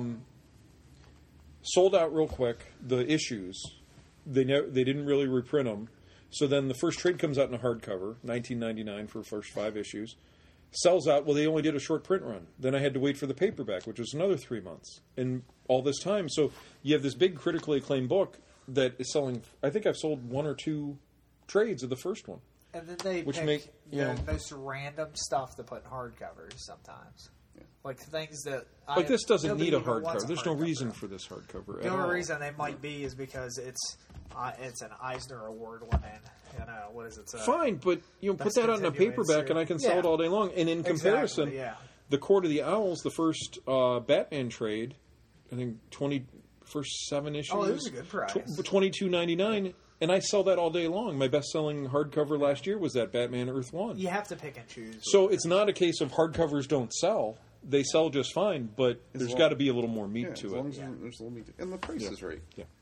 sold out real quick. The issues they didn't really reprint them. So then the first trade comes out in a hardcover, $19.99 for the first 5 issues. Sells out. Well, they only did a short print run. Then I had to wait for the paperback, which was another 3 months. And all this time. So you have this big critically acclaimed book that is selling. I think I've sold 1 or 2 trades of the first one. And then they pick the most random stuff to put in hardcovers sometimes. Yeah. Like things that... Like this doesn't need a hardcover. There's no reason for this hardcover The only reason they might be is because it's an Eisner Award winning. What is it? Fine, but put that on a paperback and I can sell it all day long. And in comparison, the Court of the Owls, the first Batman trade, I think first 7 issues. Oh, it was a good price. $22.99, and I sell that all day long. My best-selling hardcover last year was that Batman Earth 1. You have to pick and choose. So it's not a case of hardcovers don't sell. They sell just fine, but there's got to be a little more meat to it. As long as there's a little meat. And the price is right. Yeah.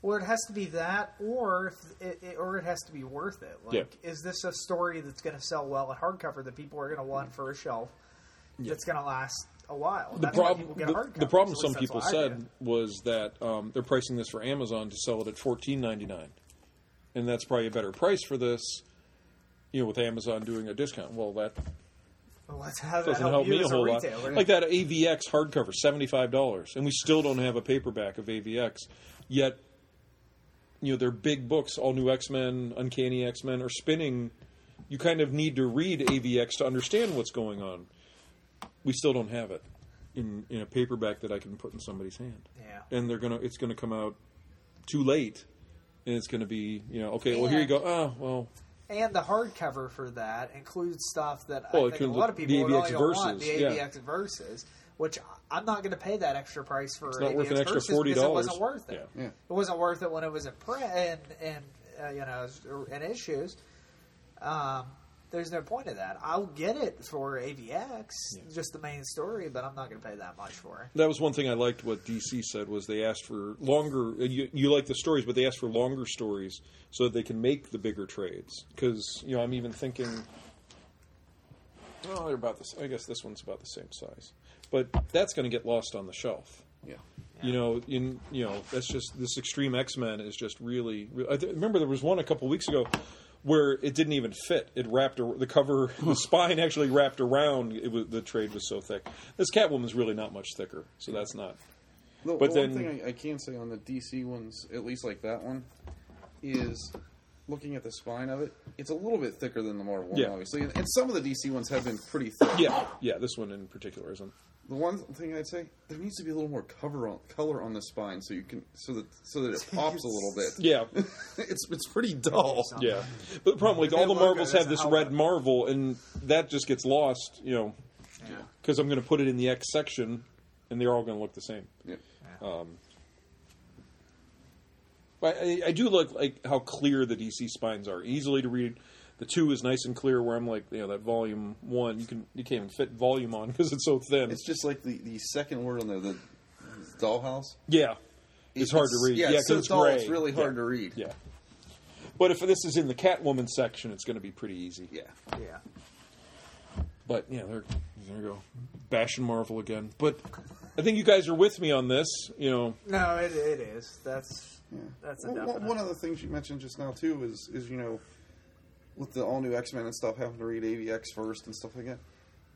Well, it has to be that, or it has to be worth it. Like, is this a story that's going to sell well at hardcover that people are going to want for a shelf that's going to last a while? The problem some people said was that they're pricing this for Amazon to sell it at $14.99, and that's probably a better price for this. With Amazon doing a discount. Well, that doesn't help me a whole lot. Like that AVX hardcover, $75, and we still don't have a paperback of AVX yet. They're big books. All New X-Men, Uncanny X-Men are spinning. You kind of need to read AVX to understand what's going on. We still don't have it in a paperback that I can put in somebody's hand. Yeah. And it's gonna come out too late, and it's gonna be okay. Well, here you go. Oh, well. And the hardcover for that includes stuff that I think a lot of people the would AVX only want, the AVX Versus, which I'm not going to pay that extra price for. It's not AVX worth an extra Versus $40. Because it wasn't worth it. Yeah. It wasn't worth it when it was in print and in issues. There's no point of that. I'll get it for AVX, just the main story, but I'm not going to pay that much for it. That was one thing I liked. What DC said was they asked for longer. You like the stories, but they asked for longer stories so that they can make the bigger trades. Because I'm even thinking, they're about this. I guess this one's about the same size, but that's going to get lost on the shelf. Yeah. That's just this Extreme X-Men is just really. I remember there was one a couple weeks ago where it didn't even fit. It wrapped the cover, the spine actually wrapped around. The trade was so thick. This Catwoman's really not much thicker, so that's not. But one thing I can say on the DC ones, at least like that one, is looking at the spine of it. It's a little bit thicker than the Marvel one, obviously, and some of the DC ones have been pretty thick. Yeah. This one in particular isn't. The one thing I'd say, there needs to be a little more color on the spine, so that it pops a little bit. Yeah, it's pretty dull. Yeah, but the problem, like all the Marvels have this red Marvel, and that just gets lost. Because I'm going to put it in the X section, and they're all going to look the same. Yeah. But I do like how clear the DC spines are, easily to read. The 2 is nice and clear. Where I'm like, that volume 1, you can't even fit volume on because it's so thin. It's just like the second word on there, the dollhouse. Yeah, it's hard to read. Yeah, because it's gray. It's really hard to read. Yeah, but if this is in the Catwoman section, it's going to be pretty easy. Yeah. But there you go, bashing Marvel again. But I think you guys are with me on this. No, it is. That's a definite. One of the things you mentioned just now too is with the all new X-Men and stuff, having to read AVX first and stuff like that.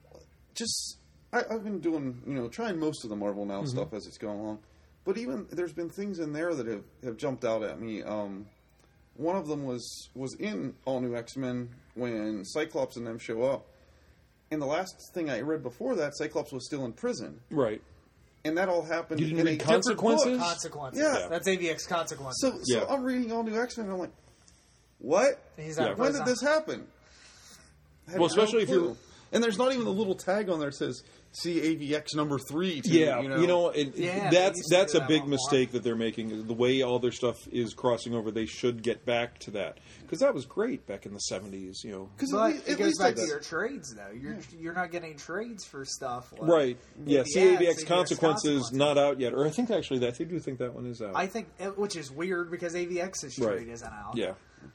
I've been doing, trying most of the Marvel Now stuff as it's going along. But even, there's been things in there that have jumped out at me. One of them was in all new X-Men when Cyclops and them show up. And the last thing I read before that, Cyclops was still in prison. Right. And that all happened in a Consequences? different book. Consequences. Yeah. That's AVX Consequences. So I'm reading all new X-Men and I'm like, what? When did this happen? Well, especially if you're... And there's not even a little tag on there that says, see AVX number 3. That's a big mistake that they're making. The way all their stuff is crossing over, they should get back to that. Because that was great back in the 70s, But it goes back to your trades, though. You're not getting trades for stuff. Like right. Yeah, CAVX Consequences not out yet. Or I think, actually, I do think that one is out. I think, which is weird, because AVX's trade isn't out. Yeah.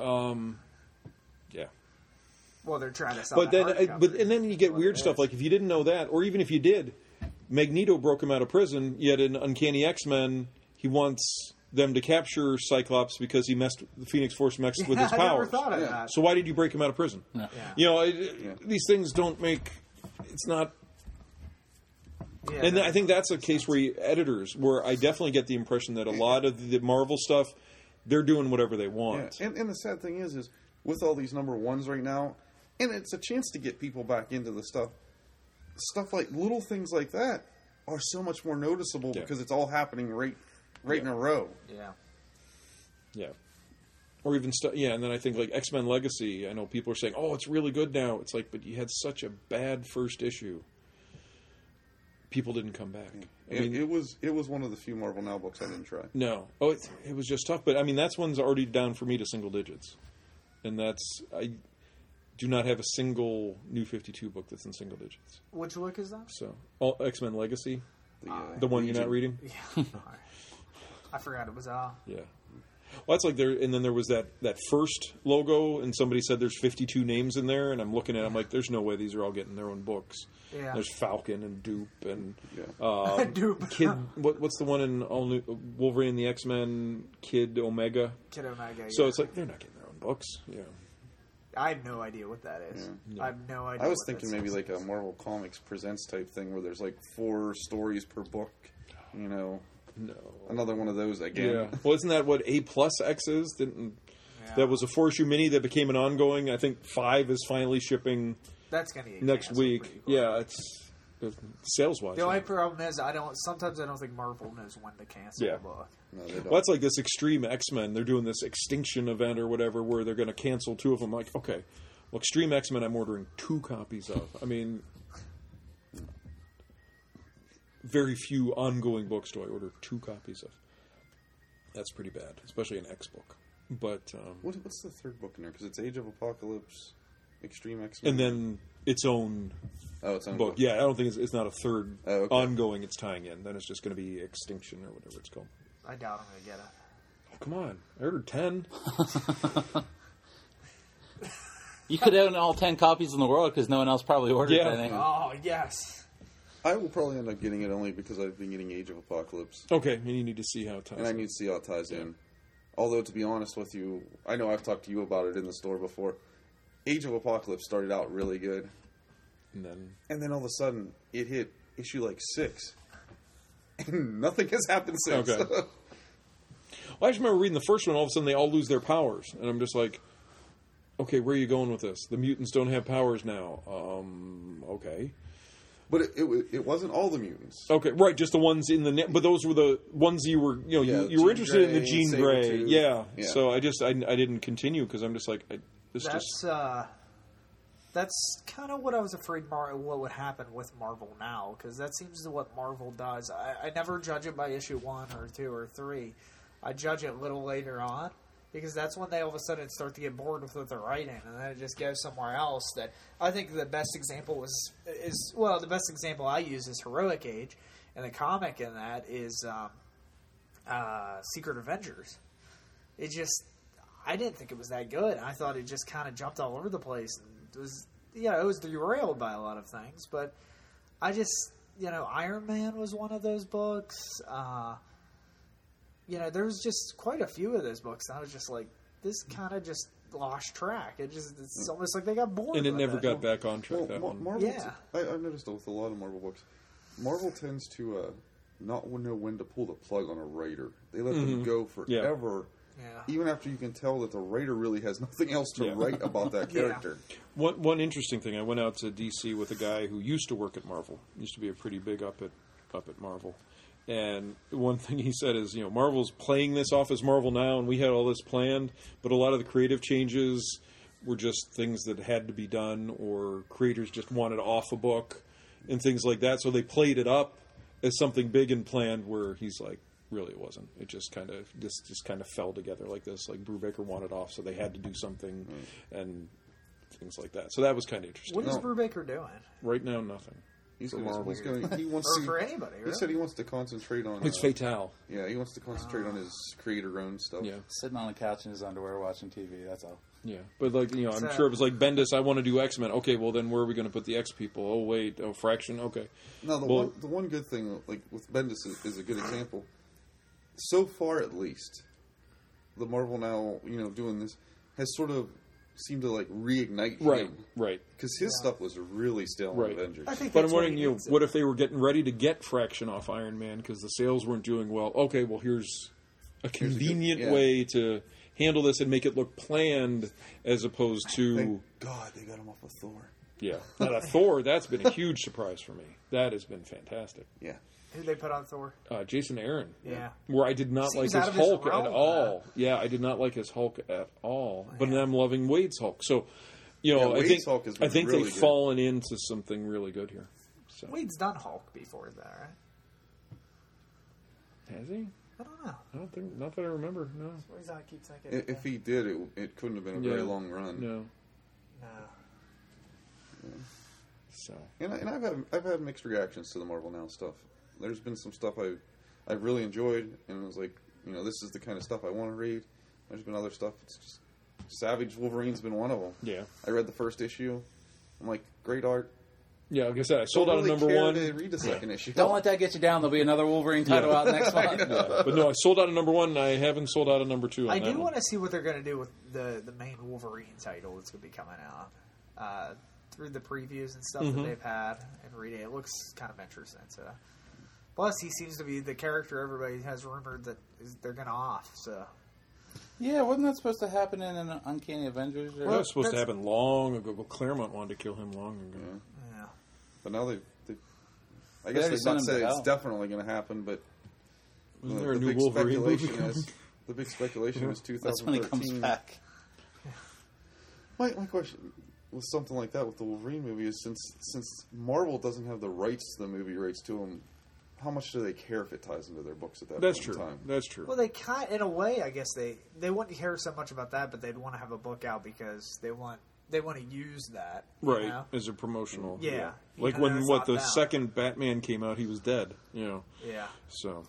Well, they're trying to sell and then you get weird stuff, like if you didn't know that, or even if you did, Magneto broke him out of prison, yet in Uncanny X-Men, he wants them to capture Cyclops because the Phoenix Force messed with his powers. I never thought of that. So why did you break him out of prison? Yeah. These things don't make... It's not... And I think that's a case where editors, where I definitely get the impression that a lot of the Marvel stuff, they're doing whatever they want. Yeah. And the sad thing is with all these number ones right now, and it's a chance to get people back into the stuff like little things like that are so much more noticeable because it's all happening right in a row. Yeah. Or even stuff, and then I think like X-Men Legacy, I know people are saying, oh, it's really good now. It's like, but you had such a bad first issue. People didn't come back. I mean, it was one of the few Marvel Now books I didn't try. No. Oh, it was just tough. But, I mean, that's one's already down for me to single digits. And I do not have a single New 52 book that's in single digits. Which book is that? So, X-Men Legacy, the one you're not reading? Yeah. I forgot it was Yeah. Well, that's like there, and then there was that first logo, and somebody said there's 52 names in there, and I'm looking at it, I'm like, there's no way these are all getting their own books. Yeah. There's Falcon and Dupe and Dupe. Kid. What's the one in all new Wolverine and the X-Men? Kid Omega. Kid Omega. So yeah. it's like they're not getting their own books. Yeah. I have no idea what that is. Yeah. I have no idea. I was what thinking that maybe is. like a Marvel Comics Presents type thing where there's like 4 stories per book. You know, No. another one of those again. Yeah. Well, isn't that what A+X is? Yeah. That was a 4-issue mini that became an ongoing. I think 5 is finally shipping That's gonna get next canceled week. pretty quick. Yeah, it's sales wise. The only problem is sometimes I don't think Marvel knows when to cancel Yeah. a book. No, they don't. Well, that's like this Extreme X-Men. They're doing this Extinction event or whatever where they're going to cancel 2 of them. Like, okay, well, Extreme X-Men I'm ordering 2 copies of. I mean, very few ongoing books do I order 2 copies of. That's pretty bad, especially an X book. But What's the third book in there? Because it's Age of Apocalypse, Extreme X-Men. and then its own its own book. Yeah, I don't think it's not a third okay. ongoing it's tying in. Then it's just going to be Extinction or whatever it's called. I doubt I'm gonna get it. Oh, come on. I ordered 10. You could own all 10 copies in the world because no one else probably ordered Yeah. anything. Oh yes. I will probably end up getting it only because I've been getting Age of Apocalypse. Okay, and you need to see how it ties And I in. need to see how it ties in. Although, to be honest with you, I know I've talked to you about it in the store before. Age of Apocalypse started out really good. And then all of a sudden, it hit issue like 6. And nothing has happened since. Okay. Well, I just remember reading the first one, all of a sudden they all lose their powers. And I'm just like, okay, where are you going with this? The mutants don't have powers now. Okay. But it wasn't all the mutants. Okay, right, just the ones in the... But those were the ones you were... You know, Yeah, you were Jean interested in the Grey, Jean Grey. Sabretooth. Yeah. Yeah. So I didn't continue because I'm just like... That's kind of what I was afraid what would happen with Marvel now, because that seems to what Marvel does. I never judge it by issue 1 or 2 or 3. I judge it a little later on, because that's when they all of a sudden start to get bored with what they're writing, and then it just goes somewhere else. That I think the best example is the best example I use is Heroic Age, and the comic in that is Secret Avengers. It just... I didn't think it was that good. I thought it just kind of jumped all over the place. And it was derailed by a lot of things. But I just, Iron Man was one of those books. There was just quite a few of those books. And I was just like, this kind of just lost track. It's almost like they got bored. And it with never got back on track, that one. Marvel, Yeah. I've noticed with a lot of Marvel books, Marvel tends to not know when to pull the plug on a writer. They let them go forever. Yeah. Even after you can tell that the writer really has nothing else to write about that character. One interesting thing, I went out to D.C. with a guy who used to work at Marvel. Used to be a pretty big up at Marvel. And one thing he said is, Marvel's playing this off as Marvel now, and we had all this planned, but a lot of the creative changes were just things that had to be done, or creators just wanted off a book, and things like that. So they played it up as something big and planned, where he's like, really it wasn't. It just kind of fell together like this. Like Brubaker wanted off, so they had to do something, and things like that. So that was kind of interesting. What is Brubaker doing? Right now, nothing. He or for anybody, right? He said he wants to concentrate on... It's Fatale. Yeah, he wants to concentrate on his creator-owned stuff. Yeah. Sitting on the couch in his underwear watching TV, that's all. Yeah, but I'm sure it was like, Bendis, I want to do X-Men. Okay, well then where are we going to put the X people? Oh wait, Fraction. Okay. No, the one good thing, like with Bendis, is a good example. So far, at least, the Marvel now, doing this has sort of seemed to like reignite him. Right. Because his stuff was really stale on Avengers. I think but I'm wondering, what if they were getting ready to get Fraction off Iron Man because the sales weren't doing well? Okay, well here's a convenient way to handle this and make it look planned, as opposed to... Thank God they got him off of Thor. Yeah. Now, Thor, that's been a huge surprise for me. That has been fantastic. Yeah. Who'd they put on Thor? Jason Aaron. Yeah. Where I did not like his Hulk at all. Yeah, I did not like his Hulk at all. But now I'm loving Wade's Hulk. So, I think they've fallen into something really good here. So. Wade's done Hulk before that, right? Has he? I don't know. I don't think, not that I remember, no. That's the reason I keep thinking. If he did, it couldn't have been a very long run. No. Yeah. So. And I've had mixed reactions to the Marvel Now stuff. There's been some stuff I've really enjoyed, and it was like, this is the kind of stuff I want to read. There's been other stuff. It's just Savage Wolverine's been one of them. Yeah. I read the first issue. I'm like, great art. Yeah, like I said, I sold out of number care 1. to read the second issue. Don't let that get you down. There'll be another Wolverine title out next month. But no, I sold out of number 1, and I haven't sold out of number 2. I do want to see what they're going to do with the main Wolverine title that's going to be coming out. Through the previews and stuff that they've had and reading, it looks kind of interesting. So, plus, he seems to be the character everybody has rumored that they're going to off. So, Yeah, wasn't that supposed to happen in an Uncanny Avengers? Or... Well, it was supposed to happen long ago. Well, Claremont wanted to kill him long ago. yeah. But now they I guess they've not said it's definitely going to happen, but Isn't there a new Wolverine movie? The big speculation is 2013. That's when he comes back. My question with something like that with the Wolverine movie is since Marvel doesn't have the rights to the movie rights to them, how much do they care if it ties into their books at that point in time? That's true. Well, they kind in a way, I guess they wouldn't care so much about that, but they'd want to have a book out because they want to use that, right, you know? as a promotional. Yeah. Like when the second Batman came out, he was dead. You know. Yeah. So.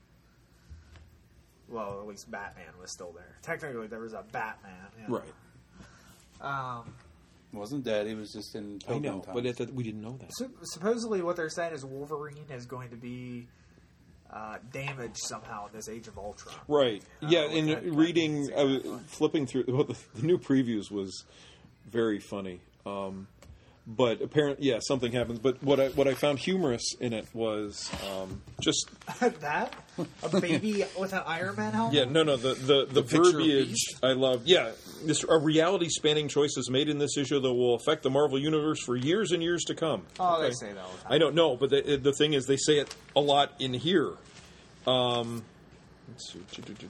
Well, at least Batman was still there. Technically, there was a Batman. You know? Right. Wasn't dead. He was just in I know, times. but we didn't know that. Supposedly, what they're saying is Wolverine is going to be damaged somehow in this Age of Ultron. Right. Yeah. Which In reading, flipping through the new previews was very funny. But apparently, yeah, something happens. But what I found humorous in it was just that a baby with an Iron Man helmet. yeah, no, the verbiage I love. Yeah, a reality spanning choices made in this issue that will affect the Marvel universe for years and years to come. Oh, Okay. they say that all the time. I don't know, but the thing is, they say it a lot in here. Let's see.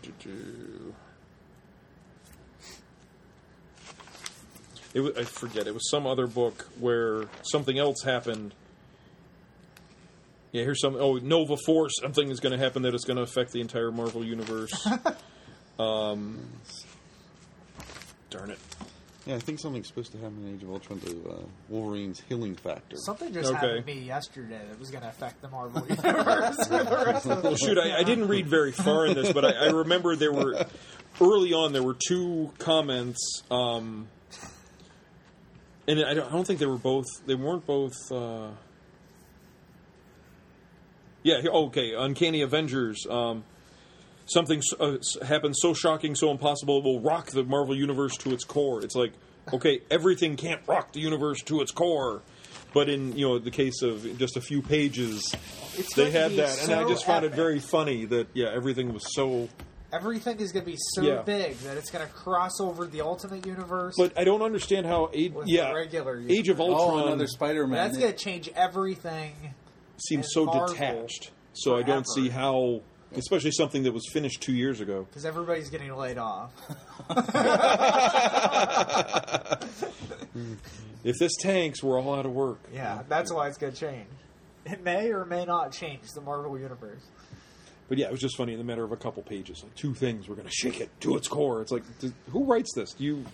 I forget. It was some other book where something else happened. Yeah, here's some. Oh, Nova Force. Something is going to happen that is going to affect the entire Marvel universe. Darn it. Yeah, I think something's supposed to happen in Age of Ultron to Wolverine's healing factor. Something just happened to me yesterday that was going to affect the Marvel universe for the rest of the Well, shoot, I didn't read very far in this, but I remember there were early on there were two comments. And I don't think they were both. They weren't both. Yeah. Okay. Uncanny Avengers. Something happens so shocking, so impossible, it will rock the Marvel universe to its core. It's like, okay, everything can't rock the universe to its core, but in the case of just a few pages, they had that, and I just found it very funny that everything was so. Everything is going to be so big that it's going to cross over the Ultimate Universe. But I don't understand how the regular universe. Age of Ultron. another Spider-Man. That's going to change everything. Seems so Marvel detached. So I don't see how, especially something that was finished 2 years ago. Because everybody's getting laid off. If this tanks, we're all out of work. Yeah, that's why it's going to change. It may or may not change the Marvel Universe. But yeah, it was just funny in the matter of a couple pages. Like, two things, we're going to shake it to its core. It's like, who writes this?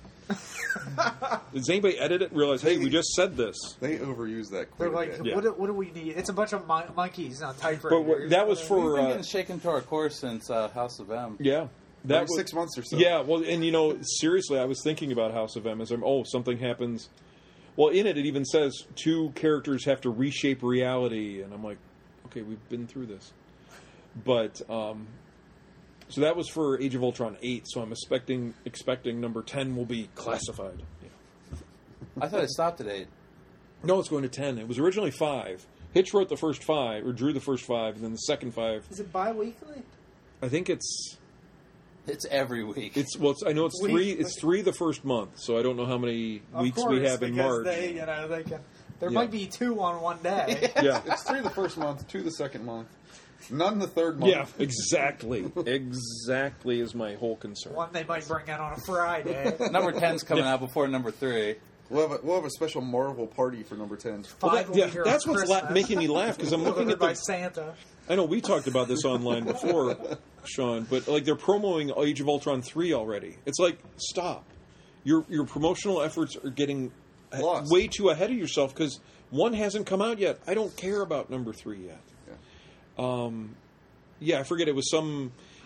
Does anybody edit it and realize, hey, we just said this? They overuse that They're quite like, a bit. what do we need? It's a bunch of monkeys on typewriters. But that was for... We've been getting shaken to our core since House of M. Yeah. That was 6 months or so. Yeah, well, and seriously, I was thinking about House of M as something happens. Well, in it even says two characters have to reshape reality, and I'm like, okay, we've been through this. But, so that was for Age of Ultron 8, so I'm expecting number 10 will be classified. Yeah. I thought it stopped at 8. No, it's going to 10. It was originally 5. Hitch wrote the first 5, or drew the first 5, and then the second 5. Is it bi-weekly? I think it's every week. I know it's 3. It's 3 the first month, so I don't know how many weeks we have in March. There might be 2 on one day. Yeah, it's 3 the first month, 2 the second month, none the third month. Yeah, exactly. Exactly is my whole concern. One they might bring out on a Friday. Number 10's coming out before number 3. We'll have a special Marvel party for number 10. That's what's making me laugh because I'm looking at by Santa. I know we talked about this online before, Sean, but they're promoting Age of Ultron 3 already. It's like, stop. Your promotional efforts are getting lost. Way too ahead of yourself because 1 hasn't come out yet. I don't care about number 3 yet. Yeah, I forget. It was some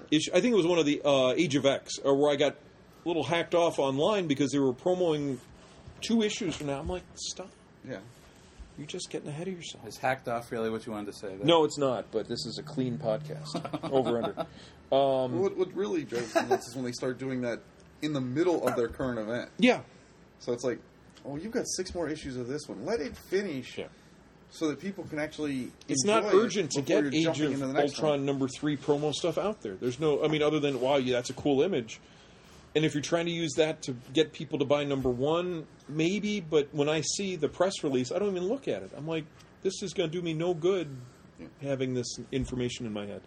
issue. I think it was one of the Age of X, where I got a little hacked off online because they were promoting 2 issues from now. I'm like, stop. Yeah. You're just getting ahead of yourself. Is hacked off really what you wanted to say there? No, it's not, but this is a clean podcast. Over under. What really drives me nuts is when they start doing that in the middle of their current event. Yeah. So it's like, oh, you've got 6 more issues of this one. Let it finish so that people can actually It's not urgent to get Age Age of Ultron number 3 promo stuff out there. There's no, I mean, other than, wow, yeah, that's a cool image. And if you're trying to use that to get people to buy number 1, maybe, but when I see the press release, I don't even look at it. I'm like, this is going to do me no good having this information in my head.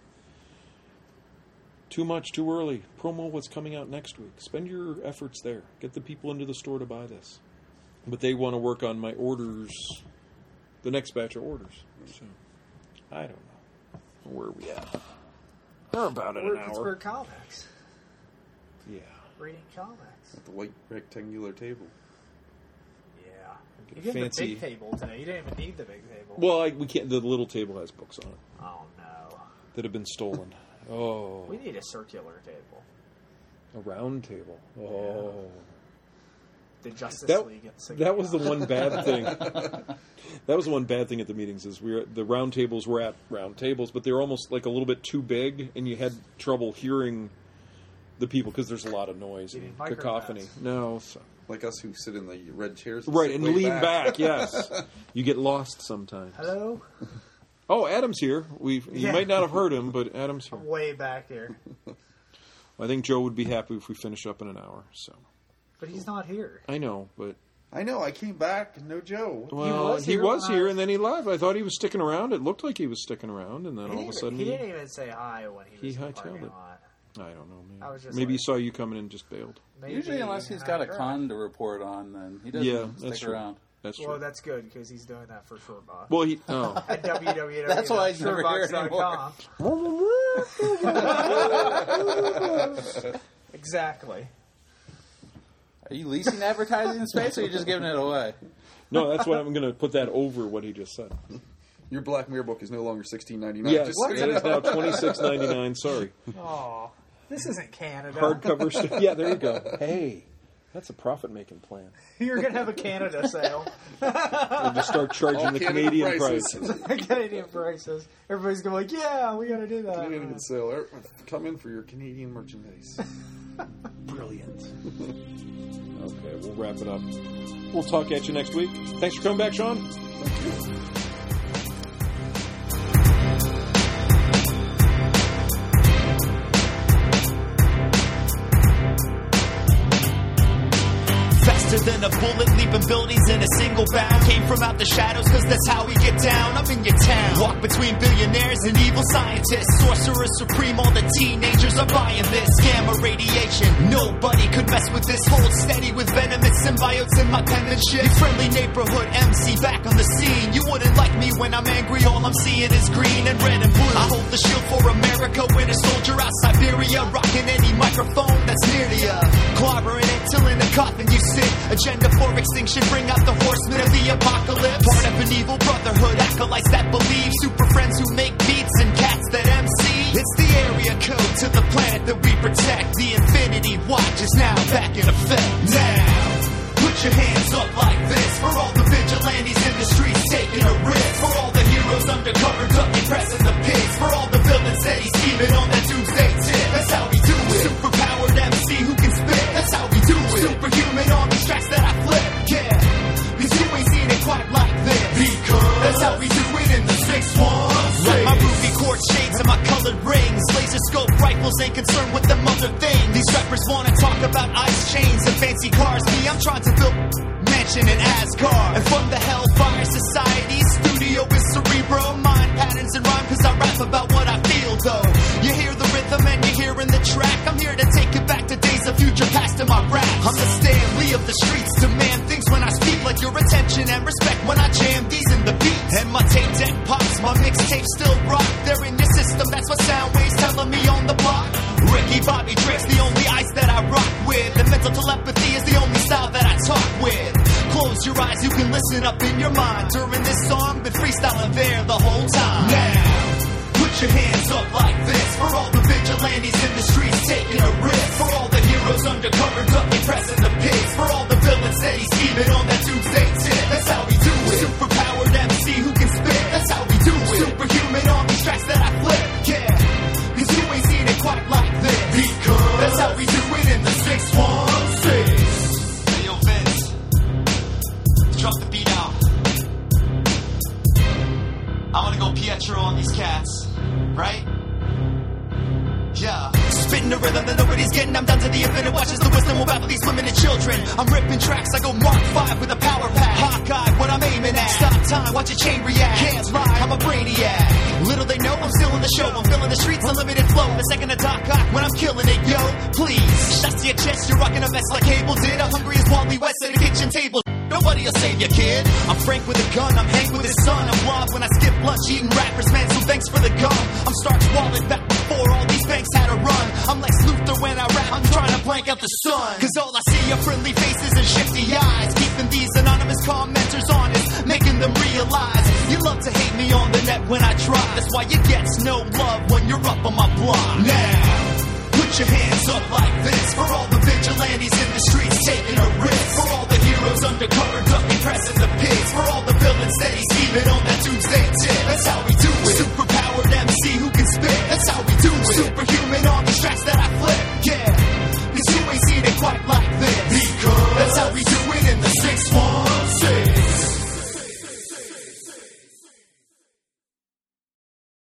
Too much, too early. Promo what's coming out next week. Spend your efforts there. Get the people into the store to buy this. But they want to work on my orders, the next batch of orders. So, I don't know. Where are we at? We're about at an hour. Pittsburgh Comics. Yeah. Reading comics. At the white rectangular table. Yeah. Get You a get fancy the big table today. You didn't even need the big table. Well, we can't. The little table has books on it Oh, no. that have been stolen. Oh, We need a circular table. a round table. Oh, The Justice that League. that was the one bad thing. That was the one bad thing at the meetings is the round tables were at round tables, but they were almost like a little bit too big, and you had trouble hearing the people because there's a lot of noise and cacophony. No, so. Like us who sit in the red chairs. Right, and lean back. Yes, you get lost sometimes. Hello? Oh, Adam's here. You might not have heard him, but Adam's here. I'm way back here. I think Joe would be happy if we finish up in an hour. So, But he's not here. I know, but I know. I came back. No Joe. well, he was here, and then he left. I thought he was sticking around. It looked like he was sticking around, and then all of a sudden he didn't even say hi when he was in the hightailed parking it. lot. I don't know, man. I was just Maybe he like- saw you coming in and just bailed. Maybe Usually, unless he's got a con to report on, then he doesn't that's stick true. around. That's true. Well, that's good because he's doing that for Shortbox. Well, he At www. That's why he's never here Shortbox.com. Exactly. Are you leasing advertising space, or are you just giving it away? No, that's what I'm going to put that over what he just said. Your Black Mirror book is no longer $16.99. Yes, Just it is now $26.99. Sorry, Oh, this isn't Canada. hardcover stuff. Yeah, there you go. Hey, that's a profit-making plan. You're gonna have a Canada sale. We'll just start charging All the Canadian Canadian prices. price. Canadian prices. Everybody's going like, yeah, we gotta do that. Canadian sale. Come in for your Canadian merchandise. Brilliant. Okay, we'll wrap it up. We'll talk at you next week. Thanks for coming back, Sean. Faster than a bullet, leaping buildings in a single bound. Came from out the shadows, cause that's how we get down. Up in your town, walk between billionaires and evil scientists. Sorcerer supreme, all the teenagers are buying this. Gamma radiation, nobody could mess with this. Hold steady with venomous symbiotes in my penmanship. Your friendly neighborhood MC back on the scene. You wouldn't like me when I'm angry, all I'm seeing is green and red and blue. I hold the shield for America, winter soldier out Siberia. Rocking any microphone that's near to ya. Clobbering it till in a coffin you sit. Agenda for extinction, bring out the horsemen of the apocalypse. Part of an evil brotherhood, acolytes that believe. Super friends who make beats and cats that MC. It's the area code to the planet that we protect. The Infinity Watch is now back in effect. Now, put your hands up like this. For all the vigilantes in the streets taking a risk. For all the heroes undercover ducking, pressing the pigs. For all the villains that he's scheming on that doomsday tip. That's how we do it. Superpowered MC who can spit. That's how we do it. Superhuman on these tracks that I flip. Yeah, cause you ain't seen it quite like this. Because that's how we do it in the 616. Like my ruby quartz shades and my colored rings. Laser scope rifles ain't concerned with them other things. These rappers wanna talk about ice chains and fancy cars. Me, I'm trying to build mansion in Asgard and fund the Hellfire Society. Studio is cerebral, mind patterns and rhyme. Cause I rap about what I feel though. You hear the rhythm and you're hearing the track. I'm here to take it back to days of future past in my rap. I'm the Stan Lee of the streets. Demand things when I speak, like your attention and respect when I jam these in the beats. And my tape deck pops, my mixtape still rock. They're in your system, that's what Soundwave's telling me on the block. Ricky Bobby Drake's the only ice that I rock with. And mental telepathy is the only style that I talk with. Close your eyes, you can listen up in your mind. During this song, been freestyling there the whole time. Now, put Put your hands up like this for all the vigilantes in the streets taking a risk. For all the heroes undercover ducking, pressing the pigs. For all the villains that he's scheming on that doomsday tip. That's how we do it. Superpowered MC who can spit. That's how we do it. Superhuman on these tracks that I flip. Yeah, cause you ain't seen it quite like this. Because that's how we do it in the 616. Hey yo Vince, drop the beat out. I wanna go Pietro on these cats, right? Yeah. Spitting the rhythm that nobody's getting. I'm down to the infinite. Watches the wisdom will baffle these women and children. I'm ripping tracks. I go Mark 5 with a power pack. Hawkeye, what I'm aiming at. Stop time, watch a chain react. Can't lie, I'm a brainiac. Little they know I'm still in the show. I'm filling the streets, unlimited flow. The second a Doc Ock when I'm killing it, yo. Please, shots to your chest. You're rocking a mess like Cable did. I'm hungry as Wally West at a kitchen table. Nobody will save you, kid. I'm Frank with a gun, I'm Hank with his son. I'm blonde when I skip lunch, eating rappers, man, so thanks for the gum. I'm Stark's wallet back before all these banks had a run. I'm like Luthor when I rap, I'm trying to blank out the sun. Cause all I see are friendly faces and shifty eyes. Keeping these anonymous commenters honest, making them realize you love to hate me on the net when I try. That's why you get no love when you're up on my block. Now, put your hands up like this for all the vigilantes in the streets taking a risk. For all the heroes undercover ducking, pressing the pigs. For all the villains that he's scheming on that doomsday tip. That's how we do it. Superpowered MC who can spit. That's how we do it. Superhuman on these tracks that I flip. Yeah, cause you ain't seen it quite like